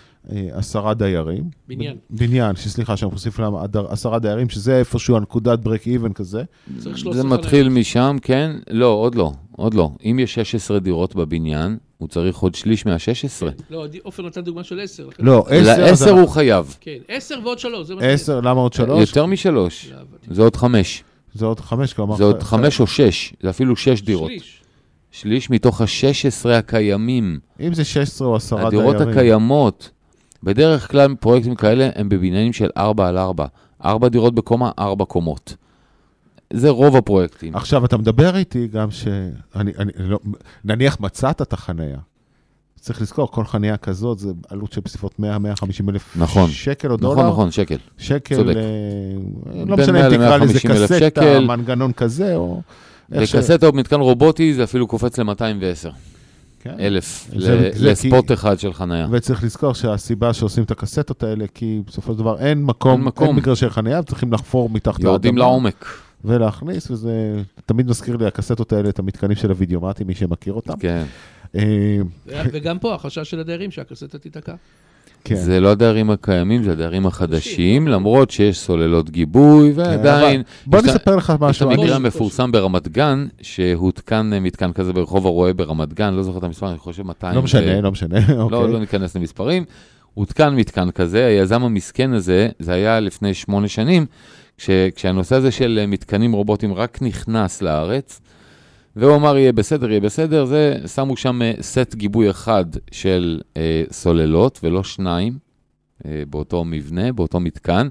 עשרה דיירים. בניין. בניין, שסליחה, שאנחנו מוסיפים לה עשרה דיירים, שזה איפשהו הנקודת ברק איבן כזה. זה מתחיל משם, כן? לא, עוד לא, עוד לא. אם יש שש עשרה דירות בבניין, הוא צריך עוד שליש מה-שש עשרה. לא, אופן נתן דוגמה של עשר. לא, עשר הוא חייב. כן, עשר ועוד שלוש. עשר, למה עוד שלוש? יותר משלוש. זה עוד חמש. זה עוד חמש, כלומר... זה עוד חמש או שש. זה אפילו שש דירות. שליש. שליש מתוך ה-שש עשרה הקיימים. אם זה שש עשרה או עשרה דיירים. הדירות הקיימות, בדרך כלל פרויקטים כאלה הם בבניינים של ארבע על ארבע. ארבע דירות בקומה, ארבע קומות. זה רוב הפרויקטים. עכשיו, אתה מדבר איתי גם ש... אני, אני, לא... נניח מצאת את החניה. צריך לזכור, כל חניה כזאת, זה עלות של בסביבות מאה עד מאה וחמישים אלף נכון. שקל או דולר. נכון, נכון, שקל. שקל, צודק. אה, לא משנה אם תקרא לזה קסטה, מנגנון כזה, או... בקסטה או מתקן רובוטי, זה אפילו קופץ ל-מאתיים ועשר. כן. אלף, זה- ל- זה לספוט כי- אחד של חנייה. וצריך לזכור שהסיבה שעושים את הקסטות האלה, כי בסופו של דבר אין מקום, אין מקום. אין מגרשי חנייה, צריכים לחפור מתחת יורדים לאדמה. לעומק. ולהכניס, וזה תמיד מזכיר לי הקסטות האלה, את המתקנים של הווידאומטים, מי שמכיר אותם. כן. אה, וגם פה החשש של הדיירים שהקסטה תיתקע. כן. זה לא הדיירים הקיימים, זה הדיירים החדשים, למרות שיש סוללות גיבוי, ועדיין... בוא יש את- נספר לך יש את משהו. המקרה אני- המפורסם ברמת גן, שהותקן מתקן כזה ברחוב הרועה ברמת גן, לא זוכר את המספר, אני חושב מאתיים. לא משנה, לא משנה. לא, אוקיי. לא ניכנס למספרים. הותקן מתקן כזה, היזם המסכן הזה, זה היה לפני שמונה שנים, כש, כשהנושא הזה של מתקנים רובוטים רק נכנס לארץ, והוא אמר, יהיה בסדר, יהיה בסדר, זה, שמו שם אה, סט גיבוי אחד של אה, סוללות, ולא שניים, אה, באותו מבנה, באותו מתקן,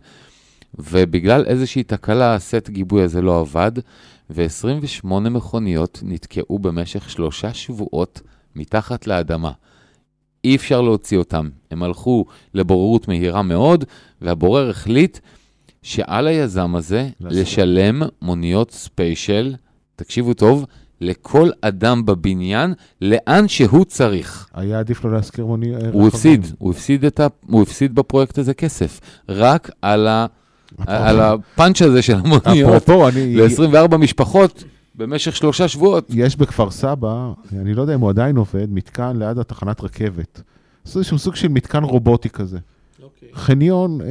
ובגלל איזושהי תקלה, הסט גיבוי הזה לא עבד, ו-עשרים ושמונה מכוניות נתקעו במשך שלושה שבועות מתחת לאדמה. אי אפשר להוציא אותם. הם הלכו לבוררות מהירה מאוד, והבורר החליט שעל היזם הזה לשלם מוניות ספיישל, תקשיבו טוב, לכל אדם בבניין, לאן שהוא צריך. היה עדיף לו להזכיר מוני... הוא הפסיד, הוא הפסיד, את ה... הוא הפסיד בפרויקט הזה כסף, רק על, ה... על הפאנץ' הזה של המוניות, אפרופו, אני... ל-עשרים וארבע משפחות במשך שלושה שבועות. יש בכפר סבא, אני לא יודע אם הוא עדיין עובד, מתקן ליד התחנת רכבת. זה שם סוג של מתקן רובוטי כזה. אוקיי. חניון אה,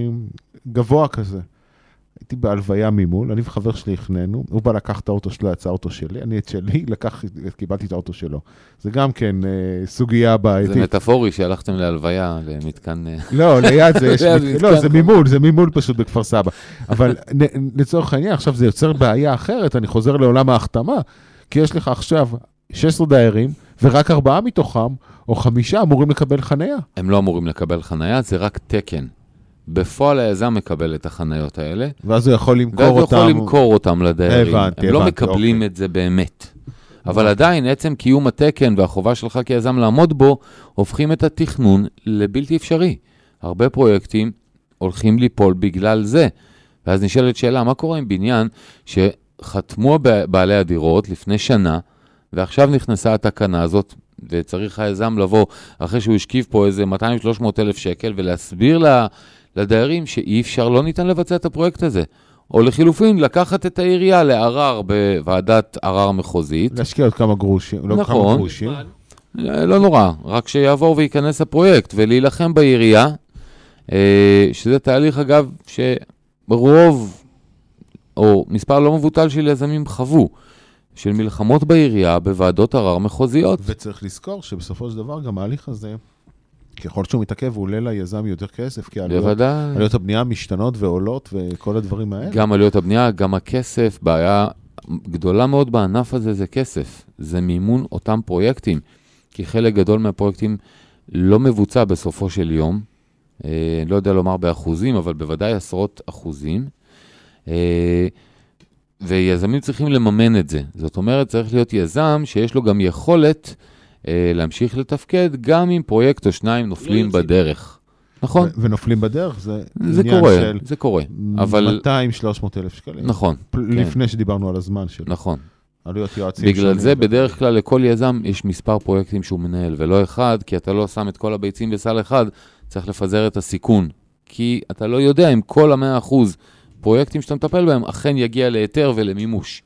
גבוה כזה. הייתי בהלוויה ממול, אני וחבר שלי הכננו, הוא בא לקח את האוטו שלו, יצא האוטו שלי, אני את שלי, לקח, קיבלתי את האוטו שלו. זה גם כן אה, סוגיה בעייתית. זה מטאפורי שהלכתם להלוויה, למתקן... אה, לא, ליד זה יש... ליד מת- מתקן. לא, זה ממול, זה ממול פשוט בכפר סבא. אבל נ- לצורך העניין, עכשיו זה יוצר בעיה אחרת, אני חוזר לעולם ההחתמה, כי יש לך עכשיו שש עשרה דיירים, ורק ארבעה מתוכם, או חמישה, אמורים לקבל חניה. הם לא אמורים לקבל חנייה, זה רק תקן. בפועל היזם מקבל את החניות האלה, ואז הוא יכול למכור ואז הוא אותם. יכול למכור אותם לדיירים. הבנתי, הם לא הבנתי, מקבלים אוקיי. את זה באמת. אבל עדיין, עצם קיום התקן והחובה שלך כיזם לעמוד בו, הופכים את התכנון לבלתי אפשרי. הרבה פרויקטים הולכים ליפול בגלל זה. ואז נשאלת שאלה, מה קורה עם בניין שחתמו בעלי הדירות לפני שנה, ועכשיו נכנסה התקנה הזאת, וצריך היזם לבוא אחרי שהוא השקיף פה איזה מאתיים שלוש מאות אלף שקל, ולהסביר לה, לדיירים שאי אפשר, לא ניתן לבצע את הפרויקט הזה. או לחילופין, לקחת את העירייה לערר בוועדת ערר מחוזית. להשקיע עוד כמה גרושים. לא נכון. כמה גרושים. לא נורא, רק שיעבור וייכנס הפרויקט, ולהילחם בעירייה, אה, שזה תהליך אגב שרוב, או מספר לא מבוטל של יזמים חוו, של מלחמות בעירייה בוועדות ערר מחוזיות. וצריך לזכור שבסופו של דבר גם ההליך הזה, ככל שהוא מתעכב, הוא עולה ליזם יותר כסף, כי עלויות, בוודאי. עלויות הבנייה משתנות ועולות וכל הדברים האלה. גם עלויות הבנייה, גם הכסף, בעיה גדולה מאוד בענף הזה זה כסף. זה מימון אותם פרויקטים, כי חלק גדול מהפרויקטים לא מבוצע בסופו של יום. אה, לא יודע לומר באחוזים, אבל בוודאי עשרות אחוזים. אה, ויזמים צריכים לממן את זה. זאת אומרת, צריך להיות יזם שיש לו גם יכולת אה, להמשיך לתפקד, גם אם פרויקט או שניים נופלים יוצאים. בדרך. נכון? ו- ונופלים בדרך, זה זה עניין קורה, של זה קורה. אבל מאתיים שלוש מאות אלף שקלים. נכון, פ- לפני שדיברנו על הזמן שלו. נכון. עלויות יועצים. בגלל שונים. זה בדרך כלל לכל יזם יש מספר פרויקטים שהוא מנהל, ולא אחד, כי אתה לא שם את כל הביצים בסל אחד, צריך לפזר את הסיכון. כי אתה לא יודע אם כל המאה אחוז פרויקטים שאתה מטפל בהם אכן יגיע ליתר ולמימוש.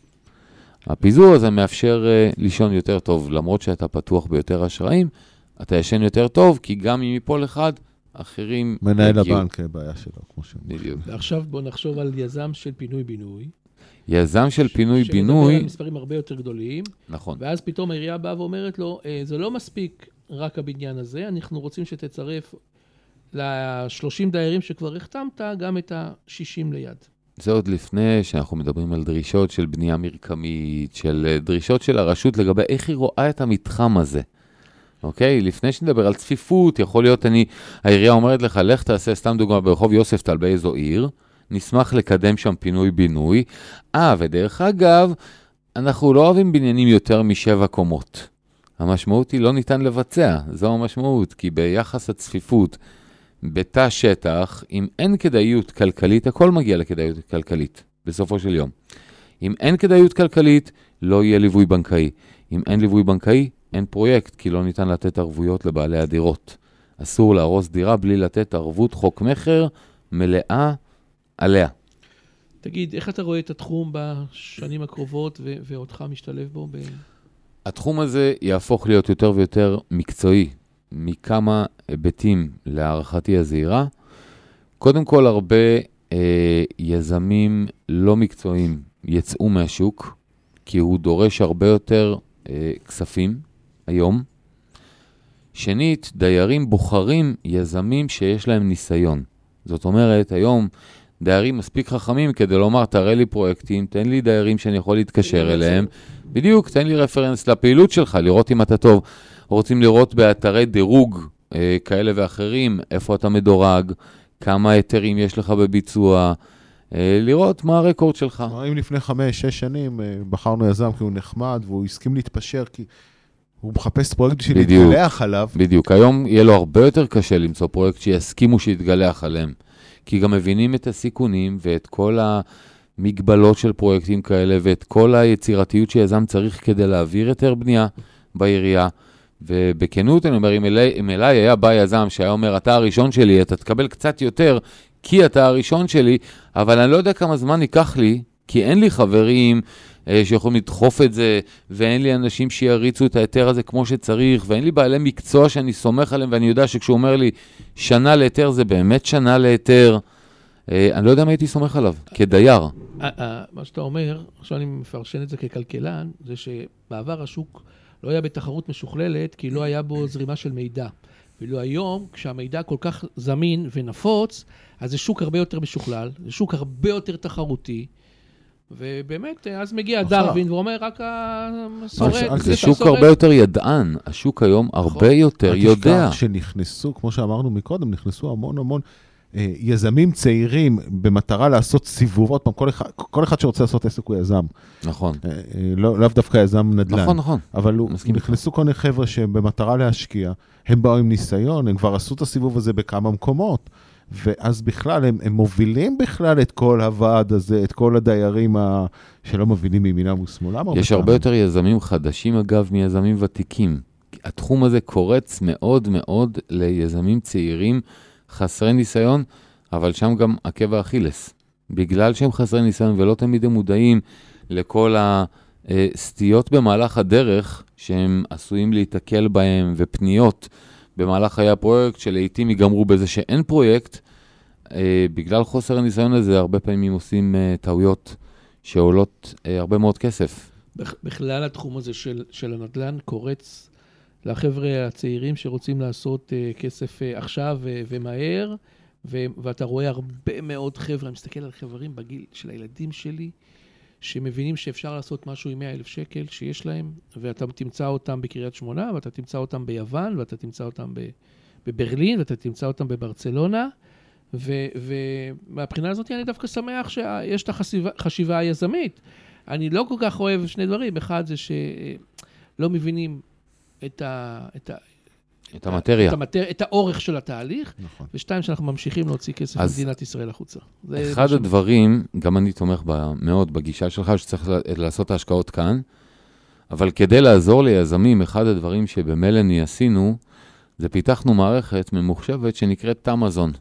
הפיזור הזה מאפשר uh, לישון יותר טוב, למרות שאתה פתוח ביותר אשראים, אתה ישן יותר טוב, כי גם אם יפול אחד, אחרים מנהל יגיעו. הבנק, בעיה שלו, כמו שאומרים. בדיוק. ועכשיו בוא נחשוב על יזם של פינוי-בינוי. יזם של פינוי-בינוי, שמדבר על מספרים הרבה יותר גדולים, נכון. ואז פתאום העירייה באה ואומרת לו, "אה, זה לא מספיק רק הבניין הזה, אנחנו רוצים שתצרף ל-שלושים דיירים שכבר החתמת, גם את ה-שישים ליד. זה עוד לפני שאנחנו מדברים על דרישות של בנייה מרקמית, של דרישות של הרשות לגבי איך היא רואה את המתחם הזה. אוקיי? לפני שנדבר על צפיפות, יכול להיות אני, העירייה אומרת לך, לך תעשה סתם דוגמה ברחוב יוספטל באיזו עיר, נשמח לקדם שם פינוי-בינוי. אה, ודרך אגב, אנחנו לא אוהבים בניינים יותר משבע קומות. המשמעות היא לא ניתן לבצע, זו המשמעות, כי ביחס הצפיפות, בתא שטח, אם אין כדאיות כלכלית, הכל מגיע לכדאיות כלכלית, בסופו של יום. אם אין כדאיות כלכלית, לא יהיה ליווי בנקאי. אם אין ליווי בנקאי, אין פרויקט, כי לא ניתן לתת ערבויות לבעלי הדירות. אסור להרוס דירה בלי לתת ערבות חוק מחר מלאה עליה. תגיד, איך אתה רואה את התחום בשנים הקרובות ו- ואותך משתלב בו? ב... התחום הזה יהפוך להיות יותר ויותר מקצועי, מכמה היבטים להערכתי הזהירה. קודם כל, הרבה אה, יזמים לא מקצועיים יצאו מהשוק, כי הוא דורש הרבה יותר אה, כספים היום. שנית, דיירים בוחרים יזמים שיש להם ניסיון. זאת אומרת, היום דיירים מספיק חכמים כדי לומר, תראה לי פרויקטים, תן לי דיירים שאני יכול להתקשר אליהם. בדיוק, תן לי רפרנס לפעילות שלך, לראות אם אתה טוב. רוצים לראות באתרי דירוג אה, כאלה ואחרים, איפה אתה מדורג, כמה היתרים יש לך בביצוע, אה, לראות מה הרקורד שלך. אם לפני חמש, שש שנים אה, בחרנו יזם כי הוא נחמד, והוא הסכים להתפשר כי הוא מחפש פרויקט בשביל להתגלח עליו. בדיוק, היום יהיה לו הרבה יותר קשה למצוא פרויקט שיסכימו שיתגלח עליהם. כי גם מבינים את הסיכונים ואת כל המגבלות של פרויקטים כאלה, ואת כל היצירתיות שיזם צריך כדי להעביר יותר בנייה בעירייה. ובכנות אני אומר, אם אליי, אם אליי היה בא יזם שהיה אומר, אתה הראשון שלי, אתה תקבל קצת יותר, כי אתה הראשון שלי, אבל אני לא יודע כמה זמן ייקח לי, כי אין לי חברים אה, שיכולים לדחוף את זה, ואין לי אנשים שיריצו את היתר הזה כמו שצריך, ואין לי בעלי מקצוע שאני סומך עליהם, ואני יודע שכשהוא אומר לי, שנה ליתר זה באמת שנה ליתר, אה, אני לא יודע מה הייתי סומך עליו, כדייר. מה שאתה אומר, עכשיו אני מפרשן את זה ככלכלן, זה שבעבר השוק לא היה בתחרות משוכללת, כי לא היה בו זרימה של מידע. ואילו היום, כשהמידע כל כך זמין ונפוץ, אז זה שוק הרבה יותר משוכלל, זה שוק הרבה יותר תחרותי, ובאמת, אז מגיע דרווין ואומר, רק השורד. זה שוק הרבה יותר ידען, השוק היום הרבה יותר יודע. כשנכנסו, כמו שאמרנו מקודם, נכנסו המון המון יזמים צעירים במטרה לעשות סיבוב, עוד פעם, כל אחד, כל אחד שרוצה לעשות עסק הוא יזם. נכון. לא, לאו דווקא יזם נדל"ן. נכון, נכון. אבל נכנסו כל מיני חבר'ה שהם במטרה להשקיע, הם באו עם ניסיון, הם כבר עשו את הסיבוב הזה בכמה מקומות, ואז בכלל הם, הם מובילים בכלל את כל הוועד הזה, את כל הדיירים ה... שלא מובילים מימינם ושמאלם. יש הרבה יותר יזמים חדשים אגב מיזמים ותיקים. התחום הזה קורץ מאוד מאוד ליזמים צעירים, חסרי ניסיון, אבל שם גם עקב האכילס. בגלל שהם חסרי ניסיון ולא תמיד הם מודעים לכל הסטיות במהלך הדרך שהם עשויים להתקל בהם ופניות במהלך חיי הפרויקט, שלעיתים ייגמרו בזה שאין פרויקט, בגלל חוסר הניסיון הזה הרבה פעמים עושים טעויות שעולות הרבה מאוד כסף. בכלל התחום הזה של, של הנדל"ן קורץ לחבר'ה הצעירים שרוצים לעשות uh, כסף uh, עכשיו uh, ומהר, ו- ואתה רואה הרבה מאוד חבר'ה, אני מסתכל על חברים בגיל של הילדים שלי, שמבינים שאפשר לעשות משהו עם מאה אלף שקל שיש להם, ואתה תמצא אותם בקריית שמונה, ואתה תמצא אותם ביוון, ואתה תמצא אותם ב- בברלין, ואתה תמצא אותם בברצלונה, ומהבחינה ו- הזאת אני דווקא שמח שיש את החשיבה, החשיבה היזמית. אני לא כל כך אוהב שני דברים, אחד זה שלא מבינים את ה... את ה... את המטריה. את, המטר... את האורך של התהליך, נכון. ושתיים, שאנחנו ממשיכים להוציא כסף במדינת ישראל החוצה. אחד הדברים, גם אני תומך מאוד בגישה שלך, שצריך לעשות ההשקעות כאן, אבל כדי לעזור ליזמים, אחד הדברים שבמלני עשינו, זה פיתחנו מערכת ממוחשבת שנקראת תמזון.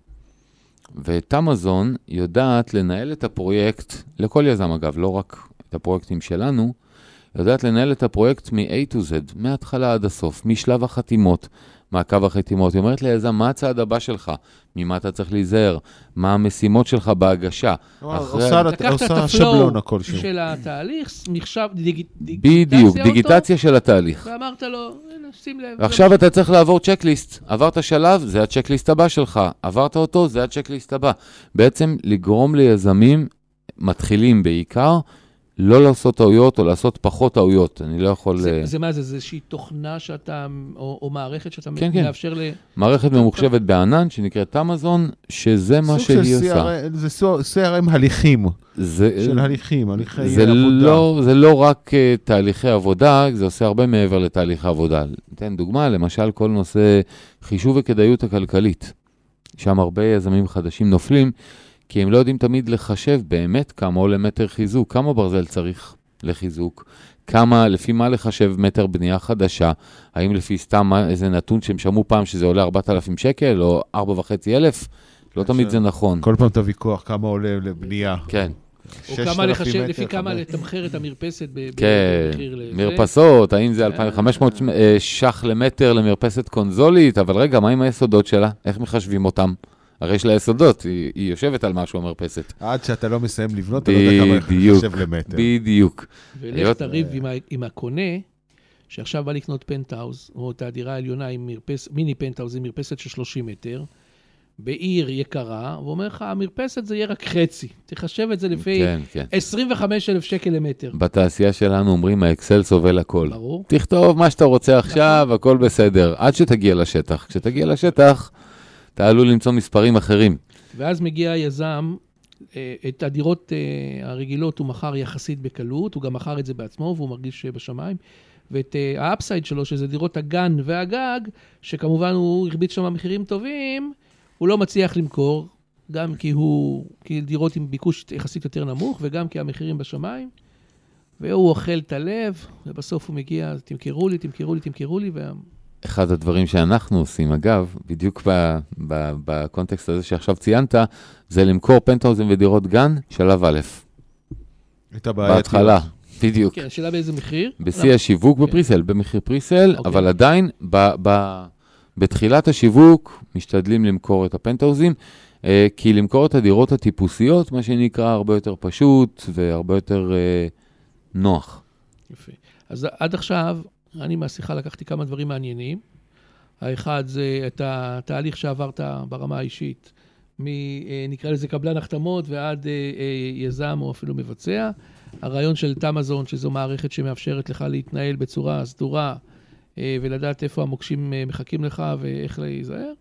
ותמזון יודעת לנהל את הפרויקט, לכל יזם אגב, לא רק את הפרויקטים שלנו, יודעת לנהל את הפרויקט מ-A to Z, מההתחלה עד הסוף, משלב החתימות, מעקב החתימות. היא אומרת ליזם, מה הצעד הבא שלך? ממה אתה צריך להיזהר? מה המשימות שלך בהגשה? עושה שבלון הכל שם. של התהליך, מחשב, בדיוק, דיגיטציה של התהליך. ואמרת לו, שים לב. ועכשיו אתה צריך לעבור צ'קליסט. עברת שלב, זה הצ'קליסט הבא שלך. עברת אותו, זה הצ'קליסט הבא. בעצם לגרום ליזמים, מתחילים בעיקר, לא לעשות טעויות או לעשות פחות טעויות. אני לא יכול... זה, זה מה זה? זה איזושהי תוכנה שאתה, או, או מערכת שאתה כן, כן. מאפשר ל... מערכת ממוחשבת בענן, שנקראת אמזון, שזה מה שהיא עושה. זה סי אר אם הליכים. זה, של הליכים, הליכי זה עבודה. לא, זה לא רק uh, תהליכי עבודה, זה עושה הרבה מעבר לתהליכי עבודה. ניתן דוגמה, למשל כל נושא חישוב וכדאיות הכלכלית. שם הרבה יזמים חדשים נופלים, כי הם לא יודעים תמיד לחשב באמת כמה עולה מטר חיזוק, כמה ברזל צריך לחיזוק, כמה, לפי מה לחשב מטר בנייה חדשה, האם לפי סתם איזה נתון שהם שמעו פעם שזה עולה ארבעת אלפים שקל, או ארבע וחצי אלף, לא תמיד זה נכון. כל פעם את הוויכוח, כמה עולה לבנייה. כן. או כמה לחשב, לפי כמה לתמחר את המרפסת במחיר לזה. מרפסות, האם זה אלפיים וחמש מאות שח למטר למרפסת קונזולית, אבל רגע, מה עם היסודות שלה? איך מחשבים אותם? הרי יש לה יסודות, היא, היא יושבת על משהו המרפסת. עד שאתה לא מסיים לבנות, אתה לא יודע כמה יחשב למטר. בדיוק. ולך תריב עם, עם הקונה, שעכשיו בא לקנות פנטהאוז, או את הדירה העליונה עם מרפס, מיני פנטהאוז, עם מרפסת של שלושים מטר, בעיר יקרה, הוא אומר לך, המרפסת זה יהיה רק חצי. תחשב את זה לפי כן, כן. עשרים וחמישה אלף שקל למטר. בתעשייה שלנו אומרים, האקסל סובל הכל. ברור. תכתוב מה שאתה רוצה עכשיו, הכל בסדר, עד שתגיע לשטח. כשתגיע לשטח, אתה עלול למצוא מספרים אחרים. ואז מגיע היזם, את הדירות הרגילות הוא מכר יחסית בקלות, הוא גם מכר את זה בעצמו, והוא מרגיש בשמיים, ואת האפסייד שלו, שזה דירות הגן והגג, שכמובן הוא הרביץ שם מחירים טובים, הוא לא מצליח למכור, גם כי הוא, כי דירות עם ביקוש יחסית יותר נמוך, וגם כי המחירים בשמיים, והוא אוכל את הלב, ובסוף הוא מגיע, תמכרו לי, תמכרו לי, תמכרו לי, וה... אחד הדברים שאנחנו עושים, אגב, בדיוק ב- ב- בקונטקסט הזה שעכשיו ציינת, זה למכור פנטהאוזים ודירות גן, שלב א'. את הבעייתיות. בהתחלה, בדיוק. כן, השאלה באיזה מחיר? בשיא השיווק כן. בפריסל, במחיר פריסל, אוקיי. אבל עדיין, ב- ב- בתחילת השיווק, משתדלים למכור את הפנטהאוזים, אה, כי למכור את הדירות הטיפוסיות, מה שנקרא, הרבה יותר פשוט והרבה יותר אה, נוח. יפה. אז עד עכשיו, אני מהשיחה לקחתי כמה דברים מעניינים. האחד זה את התהליך שעברת ברמה האישית, נקרא לזה קבלן החתמות ועד יזם או אפילו מבצע. הרעיון של תמזון, שזו מערכת שמאפשרת לך להתנהל בצורה סדורה, ולדעת איפה המוקשים מחכים לך ואיך להיזהר.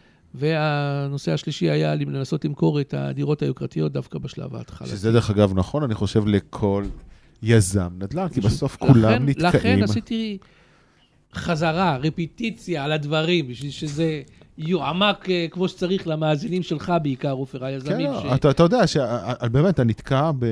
והנושא השלישי היה לנסות למכור את הדירות היוקרתיות דווקא בשלב ההתחלה. שזה דרך אגב נכון, אני חושב לכל יזם נדל"ן, כי בסוף כולם נתקעים. לכן עשיתי חזרה, רפיטיציה על הדברים, בשביל שזה יועמק כמו שצריך למאזינים שלך בעיקר, עופר, היזמים. כן, אתה יודע, באמת, אתה נתקע ב...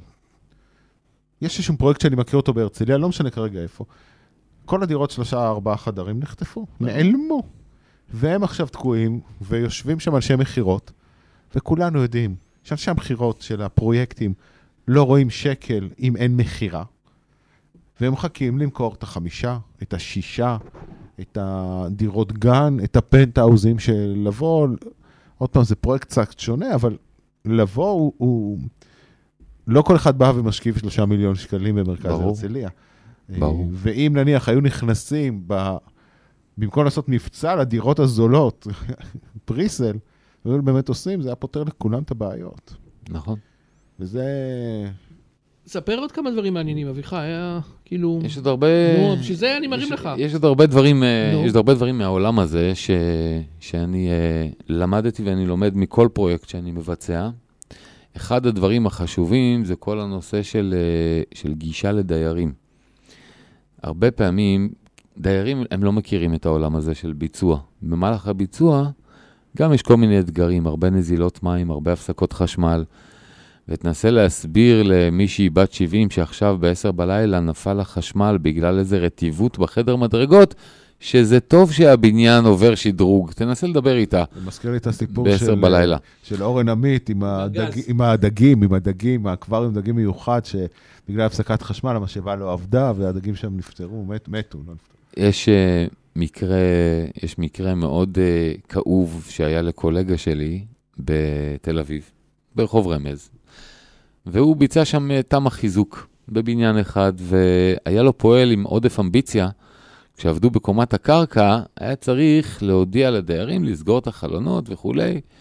יש איזשהו פרויקט שאני מכיר אותו בהרצליה, לא משנה כרגע איפה. כל הדירות שלושה, ארבעה חדרים נחטפו, נעלמו. והם עכשיו תקועים, ויושבים שם אנשי מחירות, וכולנו יודעים שאנשי המחירות של הפרויקטים לא רואים שקל אם אין מחירה, והם מחכים למכור את החמישה, את השישה, את הדירות גן, את הפנטהאוזים של לבוא, עוד פעם זה פרויקט קצת שונה, אבל לבוא הוא, הוא לא כל אחד בא ומשקיף שלושה מיליון שקלים במרכז הרצליה. ברור. ואם נניח היו נכנסים ב... במקום לעשות מבצע לדירות הזולות, פריסל, והיו באמת עושים, זה היה פותר לכולם את הבעיות. נכון. וזה... ספר עוד כמה דברים מעניינים, אביך, היה כאילו... יש עוד הרבה... נו, בשביל זה אני מרים לך. יש עוד הרבה דברים, יש עוד הרבה דברים מהעולם הזה, ש... שאני למדתי ואני לומד מכל פרויקט שאני מבצע. אחד הדברים החשובים זה כל הנושא של, של גישה לדיירים. הרבה פעמים, דיירים הם לא מכירים את העולם הזה של ביצוע. במהלך הביצוע, גם יש כל מיני אתגרים, הרבה נזילות מים, הרבה הפסקות חשמל, ותנסה להסביר למישהי בת שבעים שעכשיו בעשר בלילה נפל החשמל בגלל איזה רטיבות בחדר מדרגות, שזה טוב שהבניין עובר שדרוג. תנסה לדבר איתה. זה מזכיר לי את הסיפור של, בלילה. של אורן עמית עם, הדג, עם הדגים, עם הדגים, כבר עם דגים מיוחד, שבגלל הפסקת חשמל המשאבה לא עבדה, והדגים שם נפטרו, מת, מתו. לא נפטרו. יש uh, מקרה, יש מקרה מאוד uh, כאוב שהיה לקולגה שלי בתל אביב, ברחוב רמז. והוא ביצע שם uh, תמה חיזוק בבניין אחד, והיה לו פועל עם עודף אמביציה, כשעבדו בקומת הקרקע, היה צריך להודיע לדיירים, לסגור את החלונות וכו'.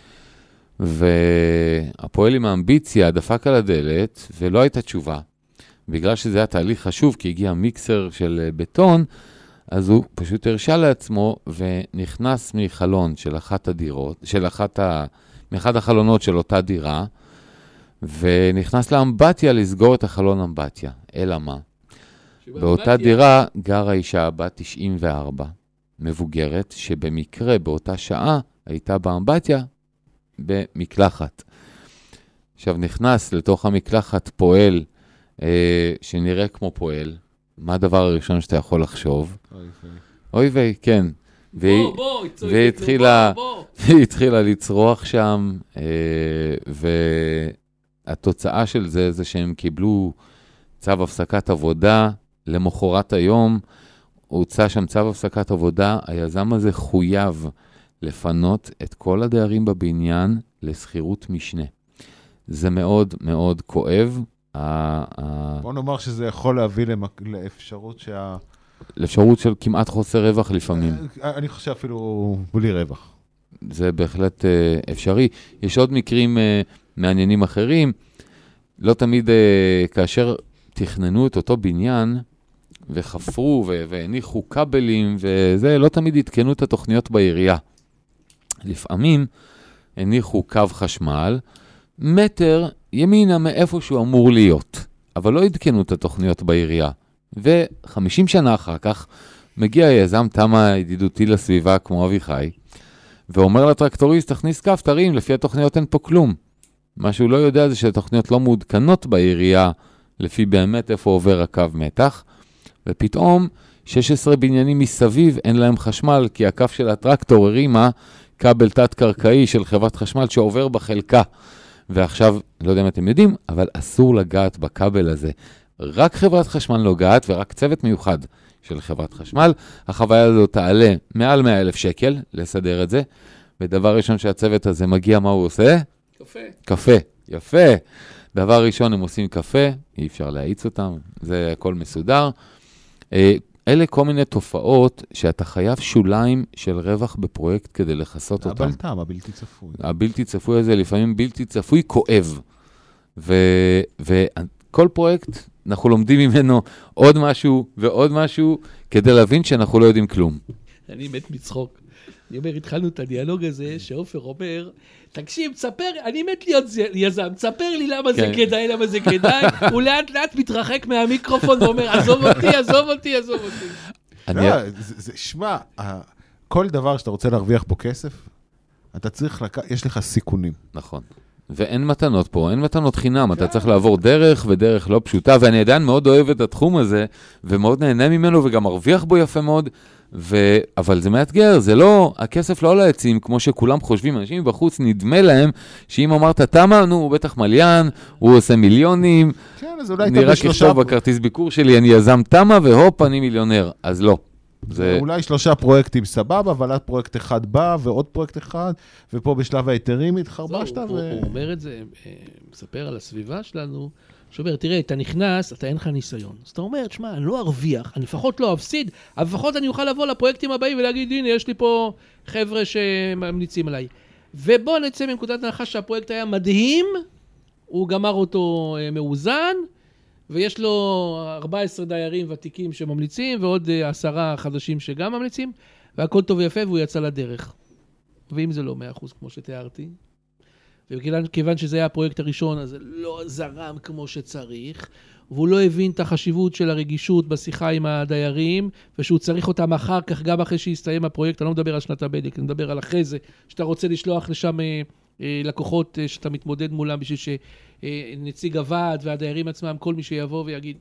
והפועל עם האמביציה דפק על הדלת, ולא הייתה תשובה. בגלל שזה היה תהליך חשוב, כי הגיע מיקסר של בטון, אז הוא פשוט הרשה לעצמו, ונכנס מחלון של אחת הדירות, של אחת ה... מאחד החלונות של אותה דירה, ונכנס לאמבטיה לסגור את החלון אמבטיה. אלא מה? באותה דירה גרה אישה בת תשעים וארבע, מבוגרת, שבמקרה באותה שעה הייתה באמבטיה במקלחת. עכשיו נכנס לתוך המקלחת פועל אה, שנראה כמו פועל, מה הדבר הראשון שאתה יכול לחשוב? אוי ויי. אוי ויי, כן. בוא, בוא, והיא התחילה, והיא התחילה לצרוח שם, והתוצאה של זה, זה שהם קיבלו צו הפסקת עבודה, למחרת היום, הוצא שם צו הפסקת עבודה, היזם הזה חויב לפנות את כל הדיירים בבניין לסחירות משנה. זה מאוד מאוד כואב. בוא נאמר שזה יכול להביא לאפשרות שה... לאפשרות של כמעט חוסר רווח לפעמים. אני חושב אפילו בלי רווח. זה בהחלט אפשרי. יש עוד מקרים מעניינים אחרים. לא תמיד כאשר תכננו את אותו בניין, וחפרו והניחו כבלים, וזה לא תמיד התקנו את התוכניות בעירייה. לפעמים הניחו קו חשמל, מטר ימינה מאיפה שהוא אמור להיות, אבל לא התקנו את התוכניות בעירייה. ו-חמישים שנה אחר כך מגיע יזם תמה ידידותי לסביבה כמו אביחי, ואומר לטרקטוריסט, תכניס קו, תרים, לפי התוכניות אין פה כלום. מה שהוא לא יודע זה שהתוכניות לא מעודכנות בעירייה, לפי באמת איפה עובר הקו מתח, ופתאום שש עשרה בניינים מסביב אין להם חשמל, כי הקו של הטרקטור הרימה כבל תת-קרקעי של חברת חשמל שעובר בחלקה. ועכשיו, לא יודע אם אתם יודעים, אבל אסור לגעת בכבל הזה. רק חברת חשמל נוגעת ורק צוות מיוחד של חברת חשמל. החוויה הזאת תעלה מעל מאה אלף שקל לסדר את זה. ודבר ראשון שהצוות הזה מגיע, מה הוא עושה? קפה. קפה, יפה. דבר ראשון הם עושים קפה, אי אפשר להאיץ אותם, זה הכל מסודר. אלה כל מיני תופעות שאתה חייב שוליים של רווח בפרויקט כדי לחסות אותם. הבלטם, הבלתי צפוי. הבלתי צפוי הזה לפעמים בלתי צפוי כואב. וכל פרויקט אנחנו לומדים ממנו עוד משהו ועוד משהו כדי להבין שאנחנו לא יודעים כלום. אני מת מצחוק. אני אומר, התחלנו את הדיאלוג הזה, שאופר אומר, תקשיב, תספר, אני מת להיות יזם, תספר לי למה זה כדאי, למה זה כדאי, הוא לאט לאט מתרחק מהמיקרופון ואומר, עזוב אותי, עזוב אותי, עזוב אותי. שמע, כל דבר שאתה רוצה להרוויח בו כסף, אתה צריך, יש לך סיכונים. נכון. ואין מתנות פה, אין מתנות חינם, אתה צריך לעבור דרך ודרך לא פשוטה, ואני עדיין מאוד אוהב את התחום הזה, ומאוד נהנה ממנו וגם מרוויח בו יפה מאוד, ו... אבל זה מאתגר, זה לא, הכסף לא לעצים, כמו שכולם חושבים, אנשים בחוץ נדמה להם, שאם אמרת תמה, נו, הוא בטח מליין, הוא עושה מיליונים, כן, אז אולי אני רק אכתוב בכרטיס ביקור שלי, אני יזם תמה, והופ, אני מיליונר, אז לא. זה... אולי שלושה פרויקטים סבבה, אבל עד פרויקט אחד בא, ועוד פרויקט אחד, ופה בשלב היתרים התחרבשת. הוא, ו... הוא אומר את זה, מספר על הסביבה שלנו, שאומר, תראה, אתה נכנס, אתה אין לך ניסיון. אז אתה אומר, תשמע, אני לא ארוויח, אני לפחות לא אפסיד, אבל לפחות אני אוכל לבוא לפרויקטים הבאים ולהגיד, הנה, יש לי פה חבר'ה שממליצים עליי. ובוא נצא מנקודת הנחה שהפרויקט היה מדהים, הוא גמר אותו מאוזן, ויש לו ארבעה עשר דיירים ותיקים שממליצים, ועוד עשרה חדשים שגם ממליצים, והכל טוב ויפה, והוא יצא לדרך. ואם זה לא מאה אחוז כמו שתיארתי, וכיוון שזה היה הפרויקט הראשון, אז זה לא זרם כמו שצריך, והוא לא הבין את החשיבות של הרגישות בשיחה עם הדיירים, ושהוא צריך אותם אחר כך, גם אחרי שיסתיים הפרויקט, אני לא מדבר על שנת הבדק, אני מדבר על אחרי זה, שאתה רוצה לשלוח לשם לקוחות שאתה מתמודד מולם, בשביל שנציג הוועד והדיירים עצמם, כל מי שיבוא ויגיד,